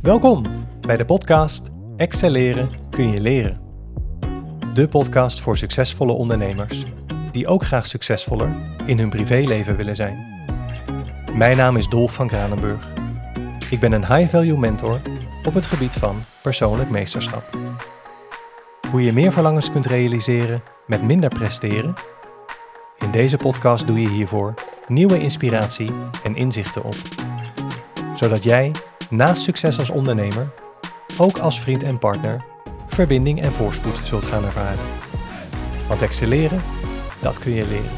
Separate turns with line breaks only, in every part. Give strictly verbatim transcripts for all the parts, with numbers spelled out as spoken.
Welkom bij de podcast Excelleren kun je leren. De podcast voor succesvolle ondernemers die ook graag succesvoller in hun privéleven willen zijn. Mijn naam is Dolf van Kranenburg. Ik ben een high-value mentor op het gebied van persoonlijk meesterschap. Hoe je meer verlangens kunt realiseren met minder presteren? In deze podcast doe je hiervoor nieuwe inspiratie en inzichten op. Zodat jij, naast succes als ondernemer, ook als vriend en partner, verbinding en voorspoed zult gaan ervaren. Want excelleren, dat kun je leren.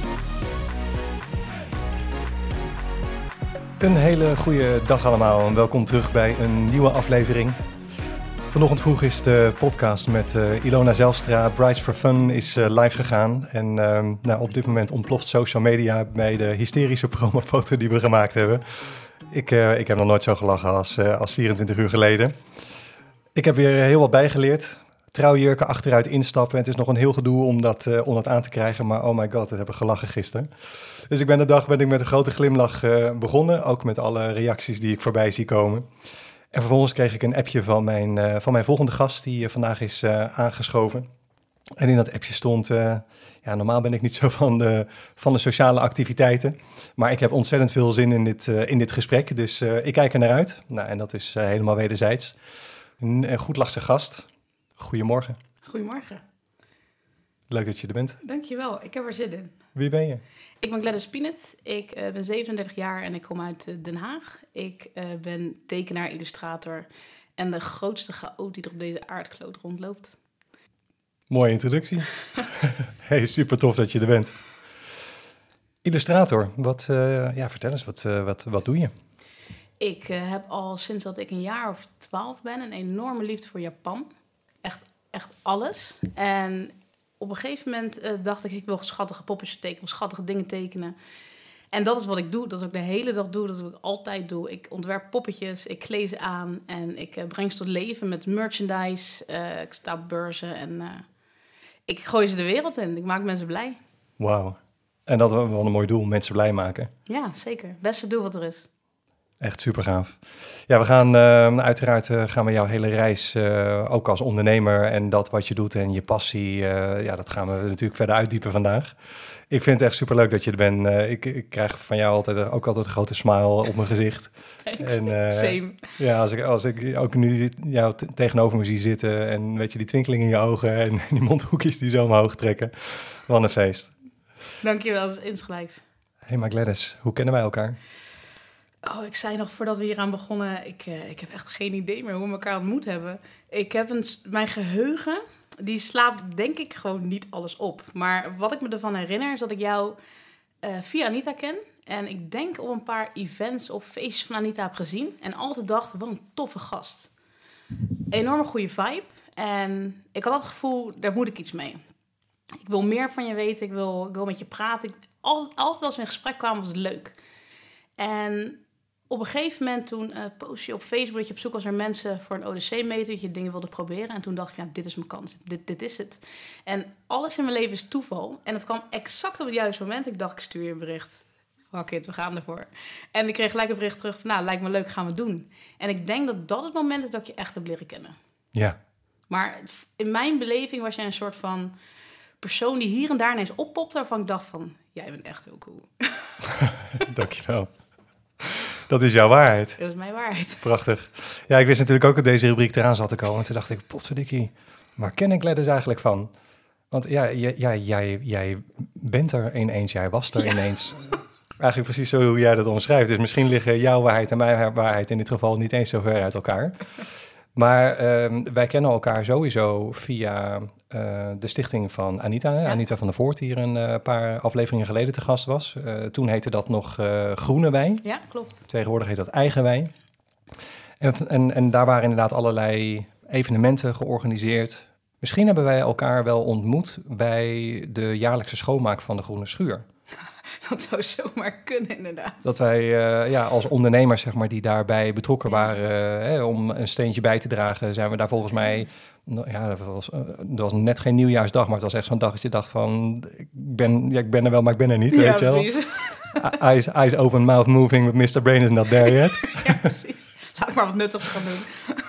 Een hele goede dag allemaal en welkom terug bij een nieuwe aflevering. Vanochtend vroeg is de podcast met uh, Ilona Zijlstra, Brides for Fun, is uh, live gegaan. En uh, nou, op dit moment ontploft social media bij de hysterische promofoto die we gemaakt hebben. Ik, uh, ik heb nog nooit zo gelachen als, uh, als vierentwintig uur geleden. Ik heb weer heel wat bijgeleerd. Trouwjurken achteruit instappen. Het is nog een heel gedoe om dat, uh, om dat aan te krijgen. Maar oh my god, dat heb ik gelachen gisteren. Dus ik ben de dag ben ik met een grote glimlach uh, begonnen. Ook met alle reacties die ik voorbij zie komen. En vervolgens kreeg ik een appje van mijn, uh, van mijn volgende gast die uh, vandaag is uh, aangeschoven. En in dat appje stond, uh, ja, normaal ben ik niet zo van de, van de sociale activiteiten. Maar ik heb ontzettend veel zin in dit, uh, in dit gesprek. Dus uh, ik kijk er naar uit. Nou, en dat is uh, helemaal wederzijds. Een, een goed lachse gast. Goedemorgen.
Goedemorgen.
Leuk dat je er bent.
Dankjewel, ik heb er zin in.
Wie ben je?
Ik ben Gladys Pinet, ik uh, ben zevenendertig jaar en ik kom uit uh, Den Haag. Ik uh, ben tekenaar, illustrator en de grootste chaot die er op deze aardkloot rondloopt.
Mooie introductie. Hey, super tof dat je er bent. Illustrator, wat, uh, ja, vertel eens, wat, uh, wat, wat doe je?
Ik uh, heb al sinds dat ik een jaar of twaalf ben een enorme liefde voor Japan. Echt, echt alles. En op een gegeven moment uh, dacht ik, ik wil schattige poppetjes tekenen, schattige dingen tekenen. En dat is wat ik doe, dat is wat ik de hele dag doe, dat is wat ik altijd doe. Ik ontwerp poppetjes, ik kleed ze aan en ik uh, breng ze tot leven met merchandise. Uh, ik sta op beurzen en uh, ik gooi ze de wereld in. Ik maak mensen blij.
Wauw. En dat is wel een mooi doel, mensen blij maken.
Ja, zeker. Beste doel wat er is.
Echt super gaaf. Ja, we gaan uh, uiteraard uh, gaan we jouw hele reis, uh, ook als ondernemer en dat wat je doet en je passie, uh, ja, dat gaan we natuurlijk verder uitdiepen vandaag. Ik vind het echt super leuk dat je er bent. Uh, ik, ik krijg van jou altijd, ook altijd een grote smile op mijn gezicht.
Thanks.
En, uh,
Same.
Ja, als ik, als ik ook nu jou t- tegenover me zie zitten en weet je, die twinkeling in je ogen en die mondhoekjes die zo omhoog trekken. Wat een feest.
Dankjewel, dat is insgelijks.
Hey, maar Gladys, hoe kennen wij elkaar?
Oh, ik zei nog voordat we hier aan begonnen, ik, uh, ik heb echt geen idee meer hoe we elkaar ontmoet hebben. Ik heb een, mijn geheugen, die slaat denk ik gewoon niet alles op. Maar wat ik me ervan herinner is dat ik jou uh, via Anita ken. En ik denk op een paar events of feestjes van Anita heb gezien. En altijd dacht, wat een toffe gast. Enorme goede vibe. En ik had het gevoel, daar moet ik iets mee. Ik wil meer van je weten, ik wil, ik wil met je praten. Ik, altijd, altijd als we in gesprek kwamen was het leuk. En op een gegeven moment toen uh, post je op Facebook dat je op zoek was naar mensen voor een O D C-meter, dat je dingen wilde proberen. En toen dacht ik, ja, dit is mijn kans, dit, dit is het. En alles in mijn leven is toeval. En het kwam exact op het juiste moment. Ik dacht, ik stuur je een bericht. Fuck it, we gaan ervoor. En ik kreeg gelijk een bericht terug van, nou, lijkt me leuk, gaan we doen. En ik denk dat dat het moment is dat ik je echt heb leren kennen.
Ja.
Maar in mijn beleving was jij een soort van persoon die hier en daar ineens oppopt, waarvan ik dacht van, jij bent echt heel cool.
Dankjewel. Dat is jouw waarheid.
Dat is mijn waarheid.
Prachtig. Ja, ik wist natuurlijk ook dat deze rubriek eraan zat te komen. En toen dacht ik, potverdikkie, waar ken ik Gladys eigenlijk van? Want ja, jij, jij, jij, jij bent er ineens, jij was er ja. ineens. Eigenlijk precies zo hoe jij dat omschrijft. Dus misschien liggen jouw waarheid en mijn waarheid in dit geval niet eens zo ver uit elkaar. Maar uh, wij kennen elkaar sowieso via uh, de stichting van Anita. Ja. Anita van der Voort, die hier een uh, paar afleveringen geleden te gast was. Uh, toen heette dat nog uh, Groene Wei.
Ja, klopt.
Tegenwoordig heet dat Eigen Wei. En, en, en daar waren inderdaad allerlei evenementen georganiseerd. Misschien hebben wij elkaar wel ontmoet bij de jaarlijkse schoonmaak van de Groene Schuur.
Dat zou zomaar kunnen, inderdaad.
Dat wij uh, ja, als ondernemers, zeg maar, die daarbij betrokken waren uh, hè, om een steentje bij te dragen, zijn we daar volgens mij, ja, dat was, uh, dat was net geen nieuwjaarsdag, maar het was echt zo'n dag dat je dacht van, ik ben, ja, ik ben er wel, maar ik ben er niet,
ja,
weet je wel.
Precies.
Eyes, eyes open, mouth moving, but mister Brain is not there yet.
Ja, precies. Laat ik maar wat nuttigs gaan doen.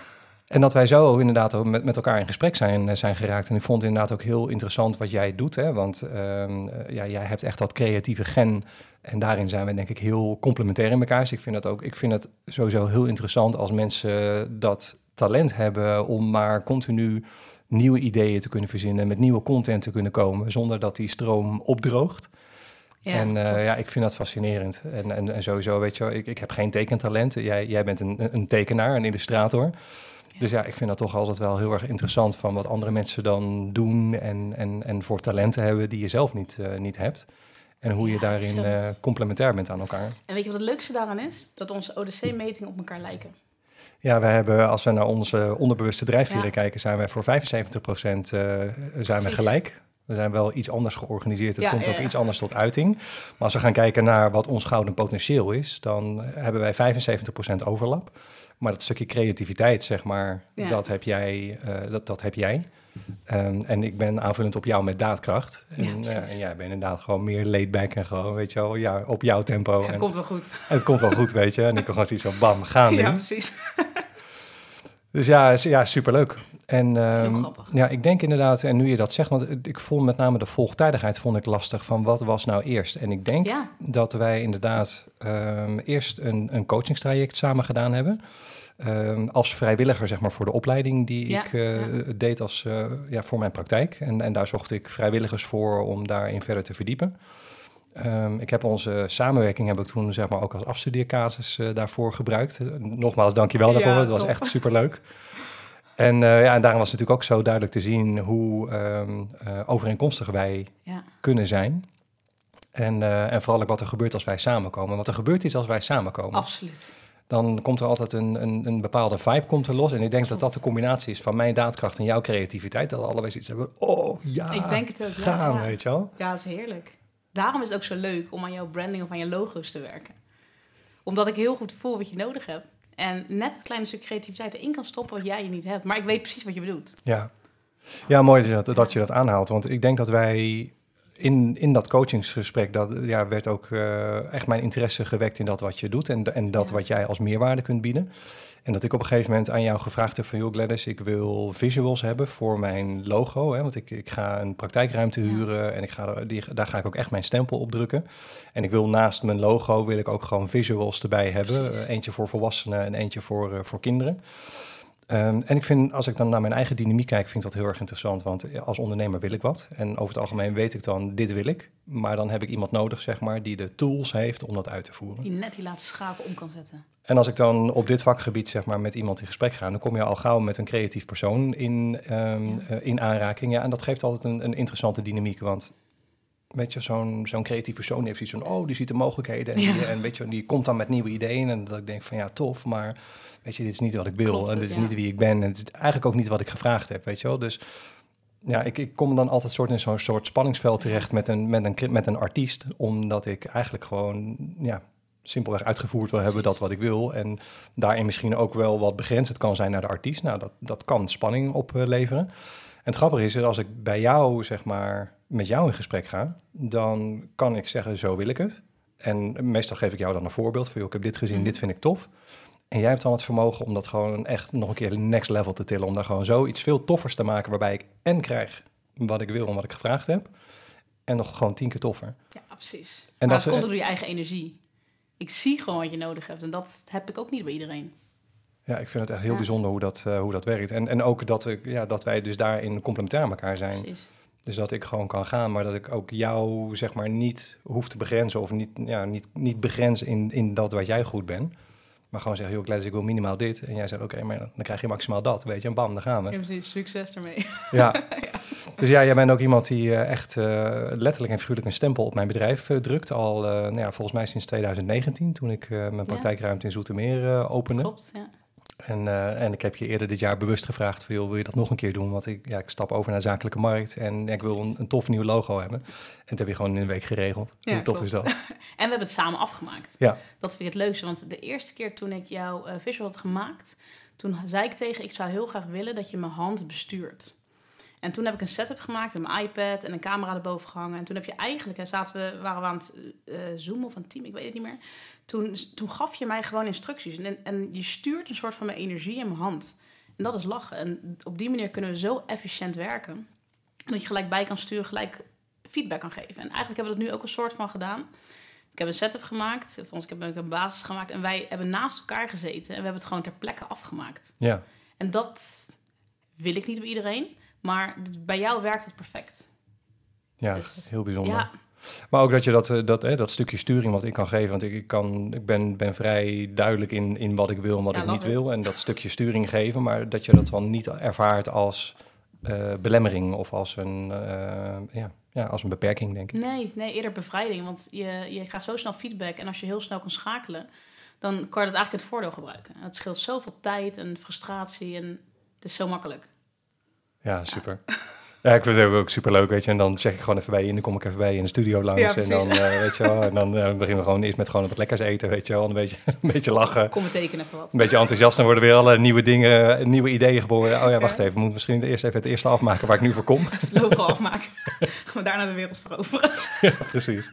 En dat wij zo inderdaad ook met, met elkaar in gesprek zijn, zijn geraakt. En ik vond het inderdaad ook heel interessant wat jij doet. Hè? Want um, ja, jij hebt echt dat creatieve gen. En daarin zijn we denk ik heel complementair in elkaar. Dus ik vind, dat ook, ik vind het sowieso heel interessant als mensen dat talent hebben om maar continu nieuwe ideeën te kunnen verzinnen, met nieuwe content te kunnen komen, zonder dat die stroom opdroogt. Ja, en uh, ja, ik vind dat fascinerend. En, en, en sowieso, weet je wel, ik, ik heb geen tekentalent. Jij, jij bent een, een tekenaar, een illustrator. Ja. Dus ja, ik vind dat toch altijd wel heel erg interessant van wat andere mensen dan doen en, en, en voor talenten hebben die je zelf niet, uh, niet hebt. En hoe ja, je daarin uh, complementair bent aan elkaar.
En weet je wat het leukste daaraan is? Dat onze O D C-metingen op elkaar lijken.
Ja, we hebben, als we naar onze onderbewuste drijfveren ja. kijken, zijn wij voor vijfenzeventig procent uh, zijn we gelijk. We zijn wel iets anders georganiseerd. Het ja, komt ja, ook ja. iets anders tot uiting. Maar als we gaan kijken naar wat ons gouden potentieel is, dan hebben wij vijfenzeventig procent overlap. Maar dat stukje creativiteit, zeg maar, ja. dat heb jij. Uh, dat, dat heb jij. Um, en ik ben aanvullend op jou met daadkracht. En, ja, uh, en jij bent inderdaad gewoon meer laid back en gewoon, weet je wel, ja, op jouw tempo.
Ja, het
en,
komt wel goed.
En het komt wel goed, weet je. En ik kan gewoon iets van bam, gaan
Ja,
doen.
precies.
Dus ja, ja, superleuk. En um,
heel grappig.
Ja, ik denk inderdaad, en nu je dat zegt, want ik vond met name de volgtijdigheid vond ik lastig van wat was nou eerst. En ik denk ja. dat wij inderdaad um, eerst een, een coachingstraject samen gedaan hebben. Um, als vrijwilliger, zeg maar, voor de opleiding die ja, ik uh, ja. deed als, uh, ja, voor mijn praktijk. En, en daar zocht ik vrijwilligers voor om daarin verder te verdiepen. Um, ik heb onze samenwerking heb ik toen, zeg maar, ook als afstudeercasus uh, daarvoor gebruikt. Uh, nogmaals, dankjewel daarvoor. Ja, het was echt superleuk. En, uh, ja, en daarom was het natuurlijk ook zo duidelijk te zien hoe um, uh, overeenkomstig wij ja. kunnen zijn. En, uh, en vooral ook wat er gebeurt als wij samenkomen. Want er gebeurt iets als wij samenkomen.
Absoluut.
Dan komt er altijd een, een, een bepaalde vibe komt er los. En ik denk Klopt. dat dat de combinatie is van mijn daadkracht en jouw creativiteit. Dat we allebei zoiets hebben. Oh ja,
ik denk het ook,
gaan,
ja.
weet je wel.
Ja, dat is heerlijk. Daarom is het ook zo leuk om aan jouw branding of aan je logo's te werken. Omdat ik heel goed voel wat je nodig hebt. En net het kleine stuk creativiteit erin kan stoppen wat jij niet hebt. Maar ik weet precies wat je bedoelt.
Ja, ja mooi dat, dat je dat aanhaalt. Want ik denk dat wij in, in dat coachingsgesprek, dat ja, werd ook uh, echt mijn interesse gewekt in dat wat je doet. En, en dat ja. wat jij als meerwaarde kunt bieden. En dat ik op een gegeven moment aan jou gevraagd heb van, joh Gladys, ik wil visuals hebben voor mijn logo. Hè, want ik, ik ga een praktijkruimte huren ja. en ik ga, die, daar ga ik ook echt mijn stempel op drukken. En ik wil naast mijn logo, wil ik ook gewoon visuals erbij hebben. Uh, eentje voor volwassenen en eentje voor, uh, voor kinderen. Um, en ik vind, als ik dan naar mijn eigen dynamiek kijk, vind ik dat heel erg interessant. Want als ondernemer wil ik wat. En over het algemeen weet ik dan, dit wil ik. Maar dan heb ik iemand nodig, zeg maar, die de tools heeft om dat uit te voeren.
Die net die laatste schakel om kan zetten.
En als ik dan op dit vakgebied, zeg maar, met iemand in gesprek ga, dan kom je al gauw met een creatief persoon in, um, ja. uh, in aanraking. Ja, en dat geeft altijd een, een interessante dynamiek. Want weet je, zo'n, zo'n creatief persoon heeft iets van, oh, die ziet de mogelijkheden. En, ja. die, en weet je, die komt dan met nieuwe ideeën. En dat ik denk van, ja, tof, maar weet je, dit is niet wat ik wil. Klopt, en dit is ja. niet wie ik ben. En het is eigenlijk ook niet wat ik gevraagd heb, weet je wel. Dus ja, ik, ik kom dan altijd soort in zo'n soort spanningsveld terecht met een, met een, met een artiest. Omdat ik eigenlijk gewoon, ja, simpelweg uitgevoerd wil hebben dat wat ik wil. En daarin misschien ook wel wat begrenzend kan zijn naar de artiest. Nou, dat, dat kan spanning opleveren. En het grappige is, als ik bij jou, zeg maar, met jou in gesprek ga, dan kan ik zeggen, zo wil ik het. En meestal geef ik jou dan een voorbeeld van, joh, ik heb dit gezien, mm. dit vind ik tof. En jij hebt dan het vermogen om dat gewoon echt nog een keer next level te tillen. Om daar gewoon zoiets veel toffers te maken, waarbij ik en krijg wat ik wil en wat ik gevraagd heb. En nog gewoon tien keer toffer.
Ja, precies.
En
maar
dat
het komt door je eigen energie. Ik zie gewoon wat je nodig hebt. En dat heb ik ook niet bij iedereen.
Ja, ik vind het echt heel ja. bijzonder hoe dat, uh, hoe dat werkt. En, en ook dat, we, ja, dat wij dus daarin complementair aan elkaar zijn.
Precies.
Dus dat ik gewoon kan gaan, maar dat ik ook jou, zeg maar, niet hoef te begrenzen. Of niet, ja, niet, niet begrenzen in, in dat wat jij goed bent. Maar gewoon zeggen, joh, Gladys, ik wil minimaal dit. En jij zegt, oké, okay, maar dan krijg je maximaal dat, weet je. En bam, daar gaan we.
Ja, precies. Succes ermee.
Ja. ja. Dus ja, jij bent ook iemand die uh, echt uh, letterlijk en figuurlijk een stempel op mijn bedrijf uh, drukt. Al, uh, nou ja, volgens mij sinds twintig negentien, toen ik uh, mijn praktijkruimte in Zoetermeer uh, opende.
Klopt, ja.
En, uh, en ik heb je eerder dit jaar bewust gevraagd van, joh, wil je dat nog een keer doen? Want ik, ja, ik stap over naar zakelijke markt en ja, ik wil een, een tof nieuw logo hebben. En dat heb je gewoon in een week geregeld.
Ja,
Hoe tof
klopt.
is dat?
En we hebben het samen afgemaakt.
Ja.
Dat vind ik het leukste, want de eerste keer toen ik jouw uh, visual had gemaakt, toen zei ik tegen, ik zou heel graag willen dat je mijn hand bestuurt. En toen heb ik een setup gemaakt met mijn iPad en een camera erboven gehangen. En toen heb je eigenlijk, hè, zaten we, waren we aan het uh, zoomen of aan het team, ik weet het niet meer. Toen, toen gaf je mij gewoon instructies. En, en je stuurt een soort van mijn energie in mijn hand. En En dat is lachen. En op die manier kunnen we zo efficiënt werken. Dat je gelijk bij kan sturen, gelijk feedback kan geven. En eigenlijk hebben we dat nu ook een soort van gedaan. Ik heb een setup gemaakt. Of ons, ik heb een basis gemaakt. En wij hebben naast elkaar gezeten. En we hebben het gewoon ter plekke afgemaakt.
Ja.
En dat wil ik niet bij iedereen. Maar bij jou werkt het perfect.
Ja,
dus,
heel bijzonder.
Ja.
Maar ook dat je dat, dat, hè, dat stukje sturing wat ik kan geven... want ik, ik, kan, ik ben, ben vrij duidelijk in, in wat ik wil en wat
Ja,
ik niet
het.
wil. En dat stukje sturing geven, maar dat je dat dan niet ervaart als uh, belemmering... of als een, uh, ja, ja, als een beperking, denk ik.
Nee, nee, eerder bevrijding. Want je, je krijgt zo snel feedback. En als je heel snel kan schakelen... dan kan je dat eigenlijk in het voordeel gebruiken. Het scheelt zoveel tijd en frustratie en het is zo makkelijk.
Ja, super. Ja. Ja, ik vind het ook super leuk, weet je. En dan check ik gewoon even bij je en dan kom ik even bij je in de studio langs.
Ja,
en dan, uh, weet je wel, en dan uh, beginnen we gewoon eerst met gewoon wat lekkers eten, weet je wel. Een beetje, een beetje lachen.
Kom me tekenen even wat.
Een beetje enthousiast, dan worden weer alle nieuwe dingen, nieuwe ideeën geboren. Oh ja, wacht ja. even, we moeten misschien eerst even het eerste afmaken waar ik nu voor kom.
Logo afmaken. Gaan we daarna de wereld veroveren.
Ja, precies.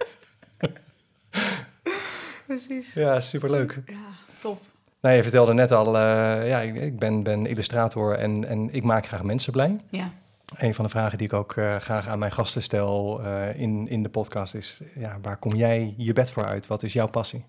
Precies.
Ja, superleuk.
Ja, top.
Nou, je vertelde net al, uh, ja, ik, ik ben, ben illustrator en, en ik maak graag mensen blij.
Ja.
Een van de vragen die ik ook uh, graag aan mijn gasten stel uh, in, in de podcast is... Ja, waar kom jij je bed voor uit? Wat is jouw passie?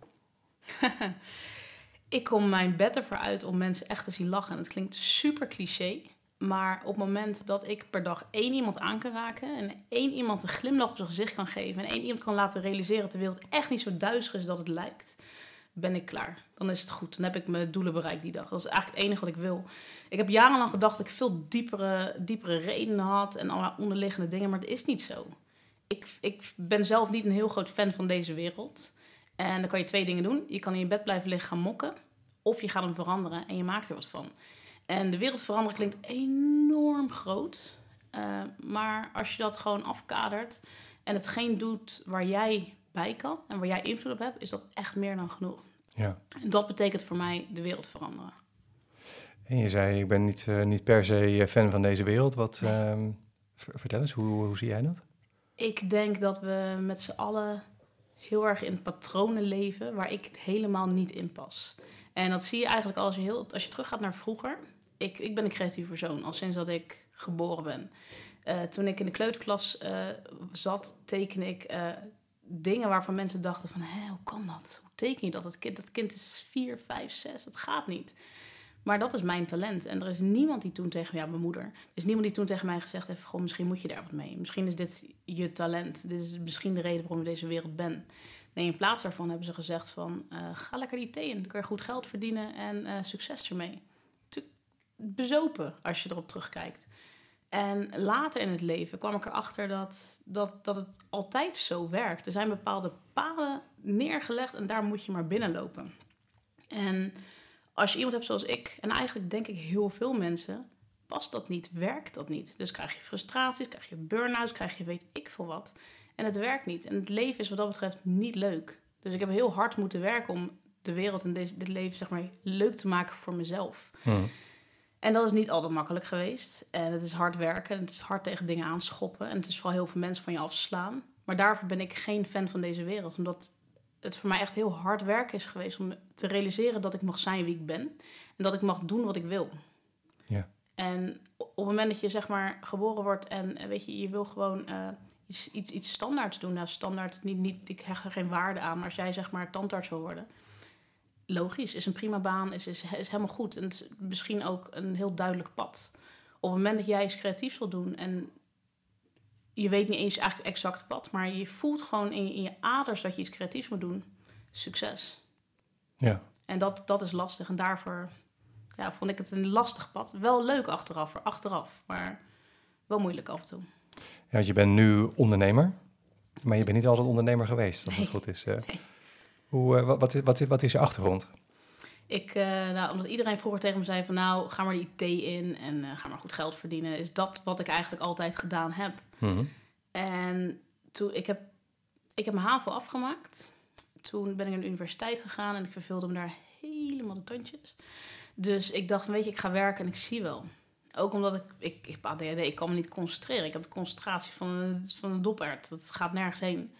Ik kom mijn bed ervoor uit om mensen echt te zien lachen. En het klinkt super cliché. Maar op het moment dat ik per dag één iemand aan kan raken... en één iemand een glimlach op zijn gezicht kan geven... en één iemand kan laten realiseren dat de wereld echt niet zo duister is dat het lijkt... ben ik klaar. Dan is het goed. Dan heb ik mijn doelen bereikt die dag. Dat is eigenlijk het enige wat ik wil. Ik heb jarenlang gedacht dat ik veel diepere, diepere redenen had... en allerlei onderliggende dingen, maar dat is niet zo. Ik, ik ben zelf niet een heel groot fan van deze wereld. En dan kan je twee dingen doen. Je kan in je bed blijven liggen gaan mokken... of je gaat hem veranderen en je maakt er wat van. En de wereld veranderen klinkt enorm groot. Uh, maar als je dat gewoon afkadert... en hetgeen doet waar jij bij kan... en waar jij invloed op hebt... is dat echt meer dan genoeg.
Ja.
En dat betekent voor mij de wereld veranderen.
En je zei, ik ben niet, uh, niet per se fan van deze wereld. Wat, nee. uh, vertel eens, hoe, hoe zie jij dat?
Ik denk dat we met z'n allen heel erg in patronen leven... waar ik helemaal niet in pas. En dat zie je eigenlijk als je, heel, als je teruggaat naar vroeger. Ik, ik ben een creatief persoon, al sinds dat ik geboren ben. Uh, toen ik in de kleuterklas uh, zat, teken ik uh, dingen waarvan mensen dachten van... Hé, hoe kan dat? Hoe teken je dat? Dat kind, dat kind is vier, vijf, zes, dat gaat niet. Maar dat is mijn talent. En er is niemand die toen tegen... Ja, mijn moeder. Er is niemand die toen tegen mij gezegd heeft... Goh, misschien moet je daar wat mee. Misschien is dit je talent. Dit is misschien de reden waarom je deze wereld bent. Nee, in plaats daarvan hebben ze gezegd van... Uh, ga lekker die thee in. Dan kun je goed geld verdienen en uh, succes ermee. Bezopen als je erop terugkijkt. En later in het leven kwam ik erachter dat, dat, dat het altijd zo werkt. Er zijn bepaalde paden neergelegd en daar moet je maar binnenlopen. En als je iemand hebt zoals ik, en eigenlijk denk ik heel veel mensen... past dat niet, werkt dat niet. Dus krijg je frustraties, krijg je burn-outs, krijg je weet ik veel wat. En het werkt niet. En het leven is wat dat betreft niet leuk. Dus ik heb heel hard moeten werken om de wereld en deze, dit leven zeg maar leuk te maken voor mezelf. Hmm. En dat is niet altijd makkelijk geweest. En het is hard werken. En het is hard tegen dingen aanschoppen. En het is vooral heel veel mensen van je afslaan. Maar daarvoor ben ik geen fan van deze wereld. Omdat het voor mij echt heel hard werk is geweest... om te realiseren dat ik mag zijn wie ik ben. En dat ik mag doen wat ik wil.
Ja.
En op het moment dat je zeg maar geboren wordt... en weet je, je wil gewoon uh, iets, iets, iets standaards doen. Nou, standaard, niet, niet, ik hecht er geen waarde aan. Maar als jij zeg maar tandarts wil worden... logisch, is een prima baan, is, is, is helemaal goed. En het is misschien ook een heel duidelijk pad. Op het moment dat jij iets creatiefs wil doen... en je weet niet eens eigenlijk exact pad... maar je voelt gewoon in je, in je aders dat je iets creatiefs moet doen... succes.
Ja.
En dat, dat is lastig. En daarvoor ja, vond ik het een lastig pad. Wel leuk achteraf, achteraf, maar wel moeilijk af en toe.
Ja, want je bent nu ondernemer... maar je bent niet altijd ondernemer geweest, als
nee.
het goed is. Uh.
Nee.
Hoe, uh, wat, wat, wat is je achtergrond?
Ik, uh, nou, omdat iedereen vroeger tegen me zei van... nou, ga maar die I T in en uh, ga maar goed geld verdienen... is dat wat ik eigenlijk altijd gedaan heb.
Mm-hmm.
En toen, ik heb, ik heb mijn HAVO afgemaakt. Toen ben ik naar de universiteit gegaan... en ik verveelde me daar helemaal de tandjes. Dus ik dacht, weet je, ik ga werken en ik zie wel. Ook omdat ik, ik, ik heb A D H D, ik kan me niet concentreren. Ik heb de concentratie van een, van een dopert. Dat gaat nergens heen.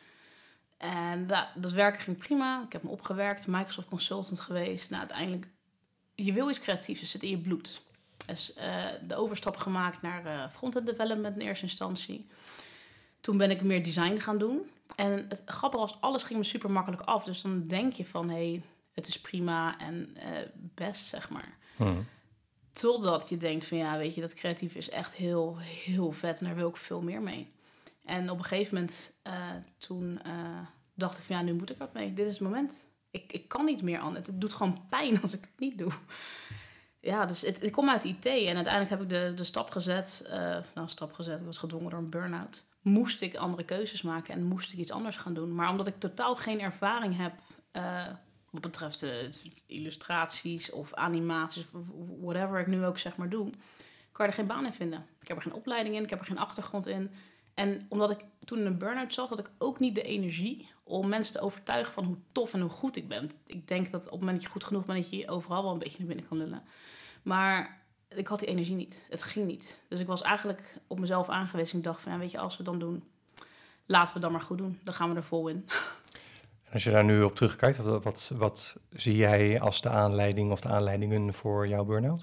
En dat, dat werken ging prima. Ik heb me opgewerkt, Microsoft Consultant geweest. Nou, uiteindelijk, je wil iets creatiefs, het zit in je bloed. Dus uh, de overstap gemaakt naar uh, front-end development in eerste instantie. Toen ben ik meer design gaan doen. En het grappige was, alles ging me super makkelijk af. Dus dan denk je van, hé, hey, het is prima en uh, best, zeg maar. Hmm. Totdat je denkt van, ja, weet je, dat creatief is echt heel, heel vet. En daar wil ik veel meer mee. En op een gegeven moment, uh, toen uh, dacht ik van, ja, nu moet ik wat mee. Dit is het moment. Ik, ik kan niet meer aan. Het, het doet gewoon pijn als ik het niet doe. Ja, dus het, ik kom uit I T en uiteindelijk heb ik de, de stap gezet. Uh, nou, stap gezet, ik was gedwongen door een burn-out. Moest ik andere keuzes maken en moest ik iets anders gaan doen. Maar omdat ik totaal geen ervaring heb uh, wat betreft uh, illustraties of animaties of whatever ik nu ook zeg maar doe, kan je er geen baan in vinden. Ik heb er geen opleiding in, ik heb er geen achtergrond in. En omdat ik toen in een burn-out zat, had ik ook niet de energie om mensen te overtuigen van hoe tof en hoe goed ik ben. Ik denk dat op het moment dat je goed genoeg bent, dat je overal wel een beetje naar binnen kan lullen. Maar ik had die energie niet. Het ging niet. Dus ik was eigenlijk op mezelf aangewezen. Ik dacht van, ja, weet je, als we het dan doen, laten we het dan maar goed doen. Dan gaan we er vol in.
En als je daar nu op terugkijkt, wat, wat, wat zie jij als de aanleiding of de aanleidingen voor jouw burn-out?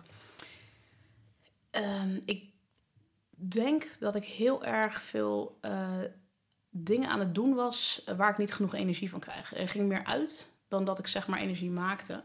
Um, ik denk dat ik heel erg veel uh, dingen aan het doen was uh, waar ik niet genoeg energie van krijg. Er ging meer uit dan dat ik zeg maar energie maakte.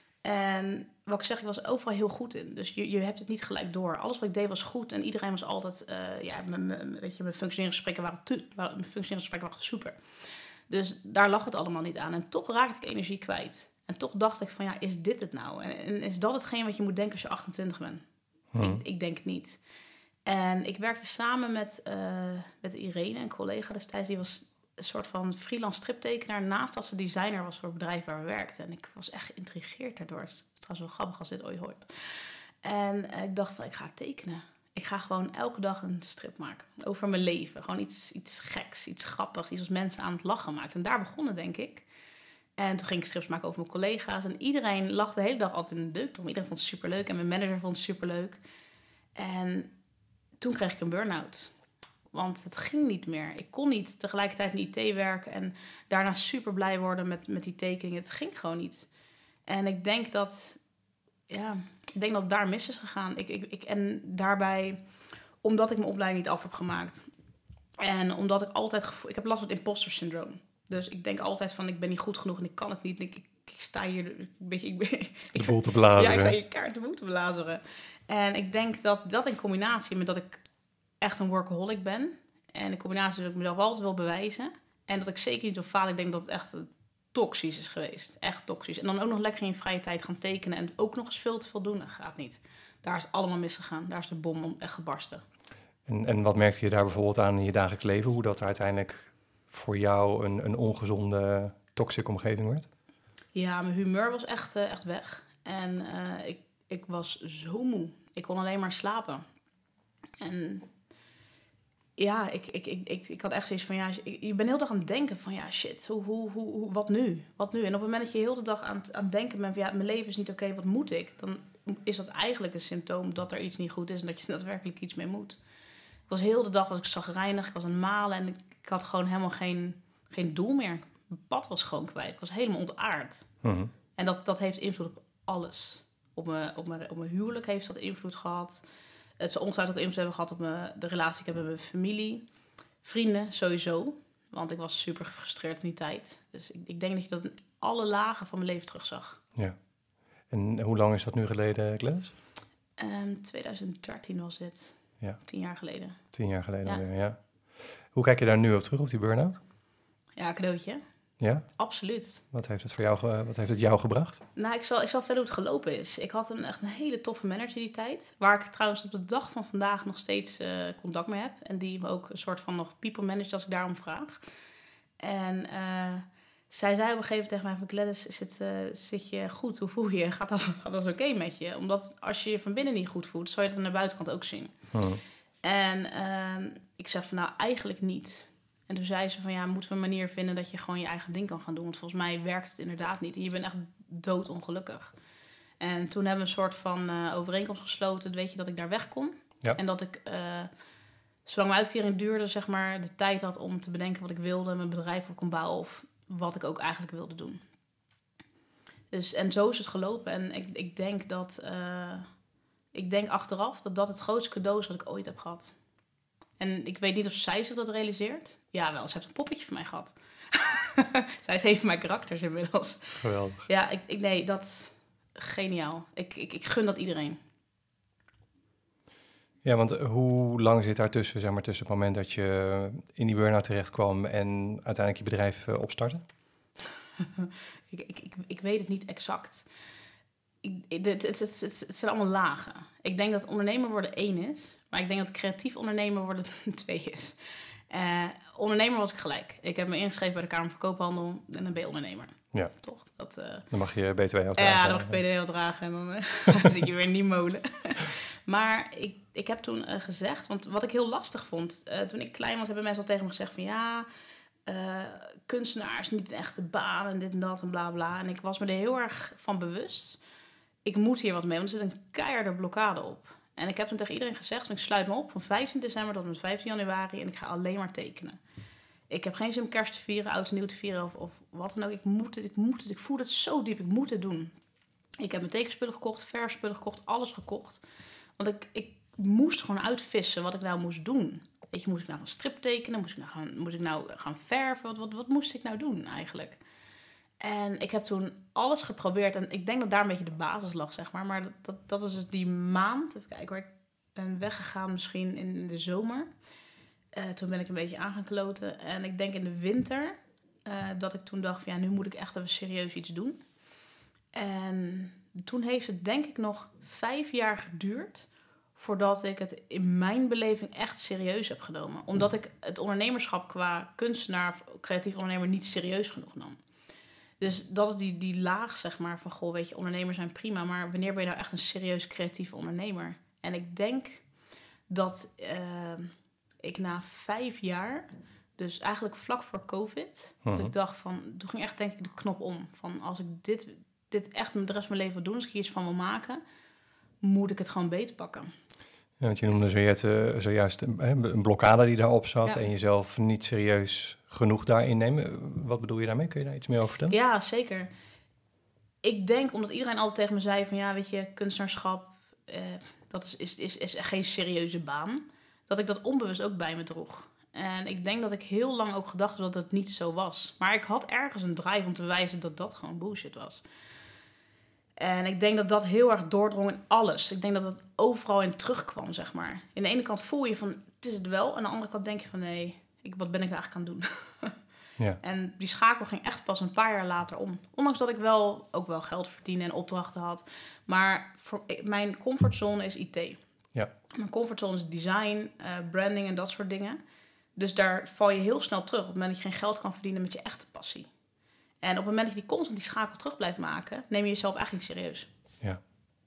En wat ik zeg, ik was overal heel goed in. Dus je, je hebt het niet gelijk door. Alles wat ik deed was goed en iedereen was altijd, uh, ja, mijn, mijn, weet je, mijn functioneringsgesprekken waren, tu- waren, mijn functioneringsgesprekken waren super. Dus daar lag het allemaal niet aan. En toch raakte ik energie kwijt. En toch dacht ik van, ja, is dit het nou? En, en is dat hetgeen wat je moet denken als je achtentwintig bent? Hmm. Ik, ik denk het niet. En ik werkte samen met, uh, met Irene, een collega destijds. Die was een soort van freelance striptekenaar naast dat ze designer was voor het bedrijf waar we werkten. En ik was echt geïntrigeerd daardoor. Het is trouwens wel grappig als dit ooit hoort. En uh, ik dacht van, ik ga tekenen. Ik ga gewoon elke dag een strip maken over mijn leven. Gewoon iets, iets geks, iets grappigs, iets wat mensen aan het lachen maakt. En daar begon het, denk ik. En toen ging ik strips maken over mijn collega's. En iedereen lag de hele dag altijd in de deuk. Iedereen vond het superleuk en mijn manager vond het superleuk. En toen kreeg ik een burn-out. Want het ging niet meer. Ik kon niet tegelijkertijd in I T werken en daarna super blij worden met, met die tekeningen. Het ging gewoon niet. En ik denk dat, ja, ik denk dat het daar mis is gegaan. Ik, ik, ik, en daarbij, omdat ik mijn opleiding niet af heb gemaakt. En omdat ik altijd, gevo- ik heb last van het imposter syndroom. Dus ik denk altijd van, ik ben niet goed genoeg en ik kan het niet. Ik, ik, ik sta hier een beetje, ik ben,
de boel te blazeren.
Ja, ik sta hier kaart de boel te blazeren. En ik denk dat dat in combinatie met dat ik echt een workaholic ben. En in combinatie dat ik mezelf altijd wil bewijzen. En dat ik zeker niet wil falen. Ik denk dat het echt toxisch is geweest. Echt toxisch. En dan ook nog lekker in je vrije tijd gaan tekenen. En ook nog eens veel te veel doen. Dat gaat niet. Daar is het allemaal misgegaan. Daar is de bom echt gebarsten.
En, en wat merkte je daar bijvoorbeeld aan in je dagelijks leven? Hoe dat uiteindelijk voor jou een, een ongezonde, toxic omgeving werd?
Ja, mijn humeur was echt, uh, echt weg. En uh, ik, ik was zo moe. Ik kon alleen maar slapen. En ja, ik, ik, ik, ik, ik had echt zoiets van, ja, je bent heel de dag aan het denken van, ja, shit, hoe, hoe, hoe, wat nu? Wat nu? En op het moment dat je heel de dag aan, aan het denken bent van, ja, mijn leven is niet oké, okay, wat moet ik? Dan is dat eigenlijk een symptoom dat er iets niet goed is en dat je daadwerkelijk iets mee moet. Ik was heel de dag, was ik chagrijnig, ik was aan het malen en ik, ik had gewoon helemaal geen, geen doel meer. Mijn pad was gewoon kwijt. Ik was helemaal ontaard. Mm-hmm. En dat, dat heeft invloed op alles. Op mijn, op, mijn, op mijn huwelijk heeft dat invloed gehad. Het zou ongetwijfeld ook invloed hebben gehad op mijn, de relatie die ik heb met mijn familie. Vrienden, sowieso. Want ik was super gefrustreerd in die tijd. Dus ik, ik denk dat je dat in alle lagen van mijn leven terugzag.
Ja. En hoe lang is dat nu geleden, Glennis?
Um, twintig dertien was dit. Ja. Tien jaar geleden.
Tien jaar geleden ja. Weer, ja. Hoe kijk je daar nu op terug, op die burn-out?
Ja, cadeautje.
Ja?
Absoluut.
Wat heeft het voor jou, ge- wat heeft het jou gebracht?
Nou, ik zal, ik zal vertellen hoe het gelopen is. Ik had een, echt een hele toffe manager die tijd. Waar ik trouwens op de dag van vandaag nog steeds uh, contact mee heb. En die me ook een soort van nog people managt als ik daarom vraag. En uh, zij zei op een gegeven moment tegen mij van, Gladys, zit, uh, zit je goed? Hoe voel je? Gaat dat, gaat dat oké okay met je? Omdat als je je van binnen niet goed voelt, zou je het aan de buitenkant ook zien. Hmm. En uh, ik zeg van, nou, eigenlijk niet. En toen zei ze van, ja, moeten we een manier vinden dat je gewoon je eigen ding kan gaan doen. Want volgens mij werkt het inderdaad niet. En je bent echt doodongelukkig. En toen hebben we een soort van uh, overeenkomst gesloten, weet je, dat ik daar weg kon. Ja. En dat ik, uh, zolang mijn uitkering duurde, zeg maar, de tijd had om te bedenken wat ik wilde, mijn bedrijf op kon bouwen of wat ik ook eigenlijk wilde doen. Dus, en zo is het gelopen. En ik, ik denk dat, uh, ik denk achteraf dat dat het grootste cadeau is wat ik ooit heb gehad. En ik weet niet of zij zich dat realiseert. Ja, wel, ze heeft een poppetje van mij gehad. Zij is een van mijn karakters inmiddels.
Geweldig.
Ja, ik, ik, nee, dat... Geniaal. Ik, ik, ik gun dat iedereen.
Ja, want hoe lang zit daar tussen, zeg maar, tussen het moment dat je in die burn-out terecht kwam en uiteindelijk je bedrijf uh, opstarten?
ik, ik, ik, ik weet het niet exact. Ik, het, het, het, het, het zijn allemaal lagen. Ik denk dat ondernemer worden één is, maar ik denk dat creatief ondernemer worden twee is. Uh, ondernemer was ik gelijk. Ik heb me ingeschreven bij de Kamer van Koophandel en dan ben je ondernemer.
Ja.
Toch? Dat, uh...
Dan mag je B T W uitdragen.
Ja, dan mag je B T W uitdragen en dan uh, zit je weer in die molen. Maar ik, ik heb toen uh, gezegd, want wat ik heel lastig vond, uh, toen ik klein was, hebben mensen al tegen me gezegd van ja, uh, kunstenaars, niet een echte baan en dit en dat en bla bla. En ik was me er heel erg van bewust, ik moet hier wat mee, want er zit een keiharde blokkade op. En ik heb toen tegen iedereen gezegd, ik sluit me op van vijftien december tot en met vijftien januari en ik ga alleen maar tekenen. Ik heb geen zin om kerst te vieren, oud en nieuw te vieren of, of wat dan ook. Ik moet het, ik moet het, ik voel het zo diep, ik moet het doen. Ik heb mijn tekenspullen gekocht, verfspullen gekocht, alles gekocht. Want ik, ik moest gewoon uitvissen wat ik nou moest doen. Weet je, moest ik nou gaan strip tekenen? Moest ik nou gaan, moest ik nou gaan verven? Wat, wat, wat moest ik nou doen eigenlijk? En ik heb toen alles geprobeerd. En ik denk dat daar een beetje de basis lag, zeg maar. Maar dat, dat, dat is dus die maand. Even kijken hoor. Ik ben weggegaan misschien in de zomer. Uh, toen ben ik een beetje aan gaan kloten. En ik denk in de winter uh, dat ik toen dacht van ja, nu moet ik echt even serieus iets doen. En toen heeft het denk ik nog vijf jaar geduurd voordat ik het in mijn beleving echt serieus heb genomen. Omdat ik het ondernemerschap qua kunstenaar, creatief ondernemer niet serieus genoeg nam. Dus dat is die, die laag, zeg maar, van goh, weet je, ondernemers zijn prima, maar wanneer ben je nou echt een serieus creatief ondernemer? En ik denk dat uh, ik na vijf jaar, dus eigenlijk vlak voor COVID,
uh-huh.
dat ik dacht van, toen ging echt denk ik de knop om. Van als ik dit, dit echt de rest van mijn leven wil doen, als ik hier iets van wil maken, moet ik het gewoon beter pakken.
Ja, want je noemde zojuist, uh, zojuist een, een blokkade die daarop zat
Ja.
En jezelf niet serieus genoeg daarin nemen. Wat bedoel je daarmee? Kun je daar iets meer over vertellen?
Ja, zeker. Ik denk, omdat iedereen altijd tegen me zei van ja, weet je, kunstenaarschap, uh, dat is, is, is, is geen serieuze baan, dat ik dat onbewust ook bij me droeg. En ik denk dat ik heel lang ook gedacht heb dat het niet zo was. Maar ik had ergens een drive om te bewijzen dat dat gewoon bullshit was. En ik denk dat dat heel erg doordrong in alles. Ik denk dat het overal in terugkwam, zeg maar. In de ene kant voel je van, het is het wel. En aan de andere kant denk je van, nee, ik, wat ben ik eigenlijk aan het doen?
Ja.
En die schakel ging echt pas een paar jaar later om. Ondanks dat ik wel ook wel geld verdiende en opdrachten had. Maar voor, mijn comfortzone is I T.
Ja.
Mijn comfortzone is design, uh, branding en dat soort dingen. Dus daar val je heel snel terug op het moment dat je geen geld kan verdienen met je echte passie. En op het moment dat je die constant die schakel terug blijft maken, neem je jezelf eigenlijk niet serieus.
Ja.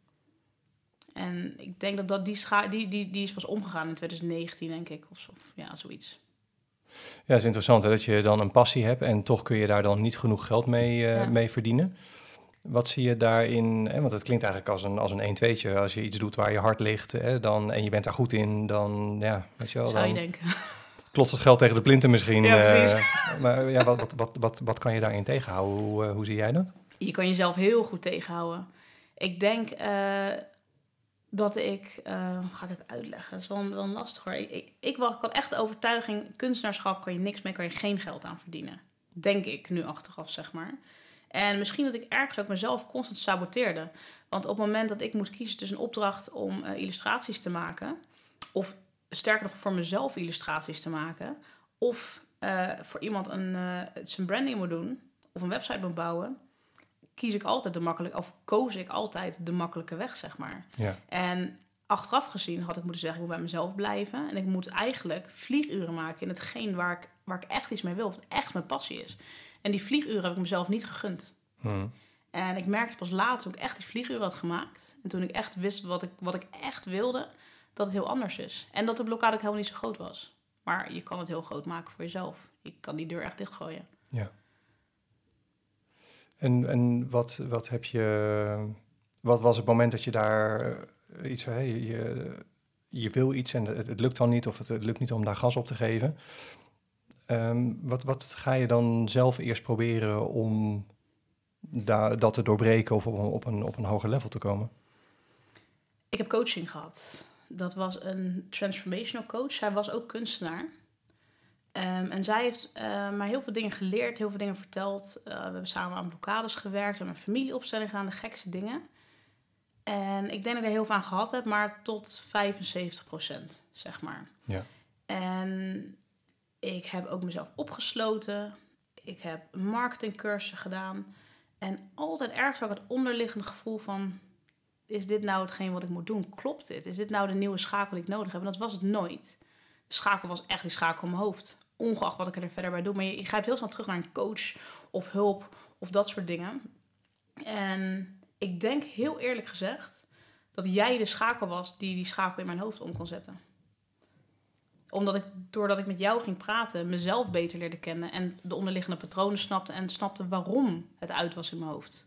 En ik denk dat, dat die, scha- die, die, die is pas omgegaan in twintig negentien, denk ik. Of, of ja, zoiets.
Ja, het is interessant hè, dat je dan een passie hebt en toch kun je daar dan niet genoeg geld mee, uh,
Ja.
mee verdienen. Wat zie je daarin? Hè? Want het klinkt eigenlijk als een, als een een-tweetje. Als je iets doet waar je hart ligt hè, dan, en je bent daar goed in, dan ja, weet je wel.
Zou je
dan
denken.
klotst het geld tegen de plinten misschien.
Ja, precies.
Uh, maar ja, wat, wat, wat, wat, wat kan je daarin tegenhouden? Hoe, uh, hoe zie jij dat?
Je kan jezelf heel goed tegenhouden. Ik denk uh, dat ik... Uh, hoe ga ik het uitleggen? Dat is wel, wel lastig hoor. Ik, ik, ik had echt de overtuiging, kunstenaarschap kan je niks mee, kan je geen geld aan verdienen. Denk ik nu achteraf, zeg maar. En misschien dat ik ergens ook mezelf constant saboteerde. Want op het moment dat ik moest kiezen tussen een opdracht om uh, illustraties te maken, of sterker nog voor mezelf illustraties te maken, of uh, voor iemand een, uh, zijn branding moet doen, of een website moet bouwen, kies ik altijd de makkelijke, of koos ik altijd de makkelijke weg, zeg maar.
Ja.
En achteraf gezien had ik moeten zeggen, ik moet bij mezelf blijven. En ik moet eigenlijk vlieguren maken in hetgeen waar ik, waar ik echt iets mee wil, of het echt mijn passie is. En die vlieguren heb ik mezelf niet gegund.
Hmm.
En ik merkte pas later, toen ik echt die vlieguren had gemaakt, en toen ik echt wist wat ik, wat ik echt wilde, dat het heel anders is. En dat de blokkade ook helemaal niet zo groot was. Maar je kan het heel groot maken voor jezelf. Je kan die deur echt dichtgooien.
Ja. En, en wat, wat heb je... Wat was het moment dat je daar iets... Hè, je, je wil iets en het, het lukt dan niet, of het, het lukt niet om daar gas op te geven. Um, wat, wat ga je dan zelf eerst proberen om da, dat te doorbreken of op, op, een, op een hoger level te komen?
Ik heb coaching gehad. Dat was een transformational coach. Zij was ook kunstenaar. Um, en zij heeft uh, mij heel veel dingen geleerd, heel veel dingen verteld. Uh, we hebben samen aan blokkades gewerkt, we hebben een familieopstelling gedaan, de gekste dingen. En ik denk dat ik er heel veel aan gehad heb, maar tot vijfenzeventig procent, zeg maar.
Ja.
En ik heb ook mezelf opgesloten. Ik heb marketingcursussen gedaan. En altijd ergens had ik het onderliggende gevoel van... is dit nou hetgeen wat ik moet doen? Klopt dit? Is dit nou de nieuwe schakel die ik nodig heb? En dat was het nooit. De schakel was echt die schakel in mijn hoofd. Ongeacht wat ik er verder bij doe. Maar je, je grijpt heel snel terug naar een coach of hulp of dat soort dingen. En ik denk heel eerlijk gezegd... dat jij de schakel was die die schakel in mijn hoofd om kon zetten. Omdat ik, doordat ik met jou ging praten, mezelf beter leerde kennen... en de onderliggende patronen snapte en snapte waarom het uit was in mijn hoofd.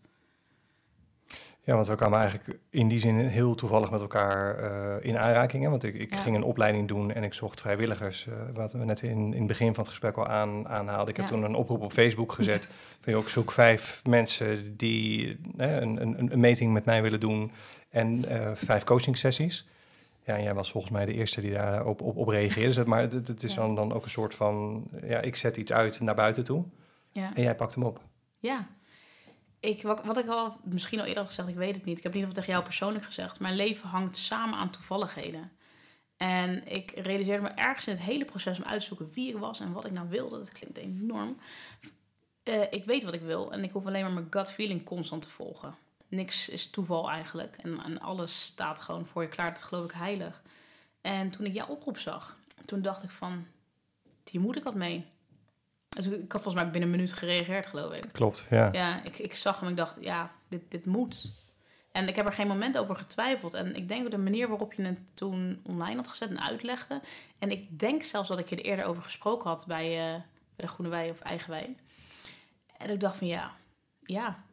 Ja, want we kwamen eigenlijk in die zin heel toevallig met elkaar uh, in aanraking. Hè? Want ik, ik ja. ging een opleiding doen en ik zocht vrijwilligers. Uh, wat we net in, in het begin van het gesprek al aan, aanhaalden. Ik heb ja. toen een oproep op Facebook gezet. Van, joh, ik zoek vijf mensen die uh, een, een, een meting met mij willen doen. En uh, vijf coaching sessies. Ja, en jij was volgens mij de eerste die daar op, op, op reageerde. Dus, maar het, het is ja. dan, dan ook een soort van... Ja, ik zet iets uit naar buiten toe. Ja. En jij pakt hem op.
Ja. Ik, wat, wat ik al misschien al eerder had gezegd, ik weet het niet. Ik heb niet of tegen jou persoonlijk gezegd. Mijn leven hangt samen aan toevalligheden. En ik realiseerde me ergens in het hele proces om uit te zoeken wie ik was en wat ik nou wilde. Dat klinkt enorm. Uh, ik weet wat ik wil en ik hoef alleen maar mijn gut feeling constant te volgen. Niks is toeval eigenlijk. En, en alles staat gewoon voor je klaar. Dat geloof ik heilig. En toen ik jouw oproep zag, toen dacht ik van, hier moet ik wat mee. Dus ik had volgens mij binnen een minuut gereageerd, geloof ik.
Klopt, ja.
Ja, ik, ik zag hem en ik dacht, ja, dit, dit moet. En ik heb er geen moment over getwijfeld. En ik denk ook de manier waarop je het toen online had gezet en uitlegde. En ik denk zelfs dat ik je er eerder over gesproken had bij, uh, bij de Groene Wei of Eigen Wei. En ik dacht van, ja, ja,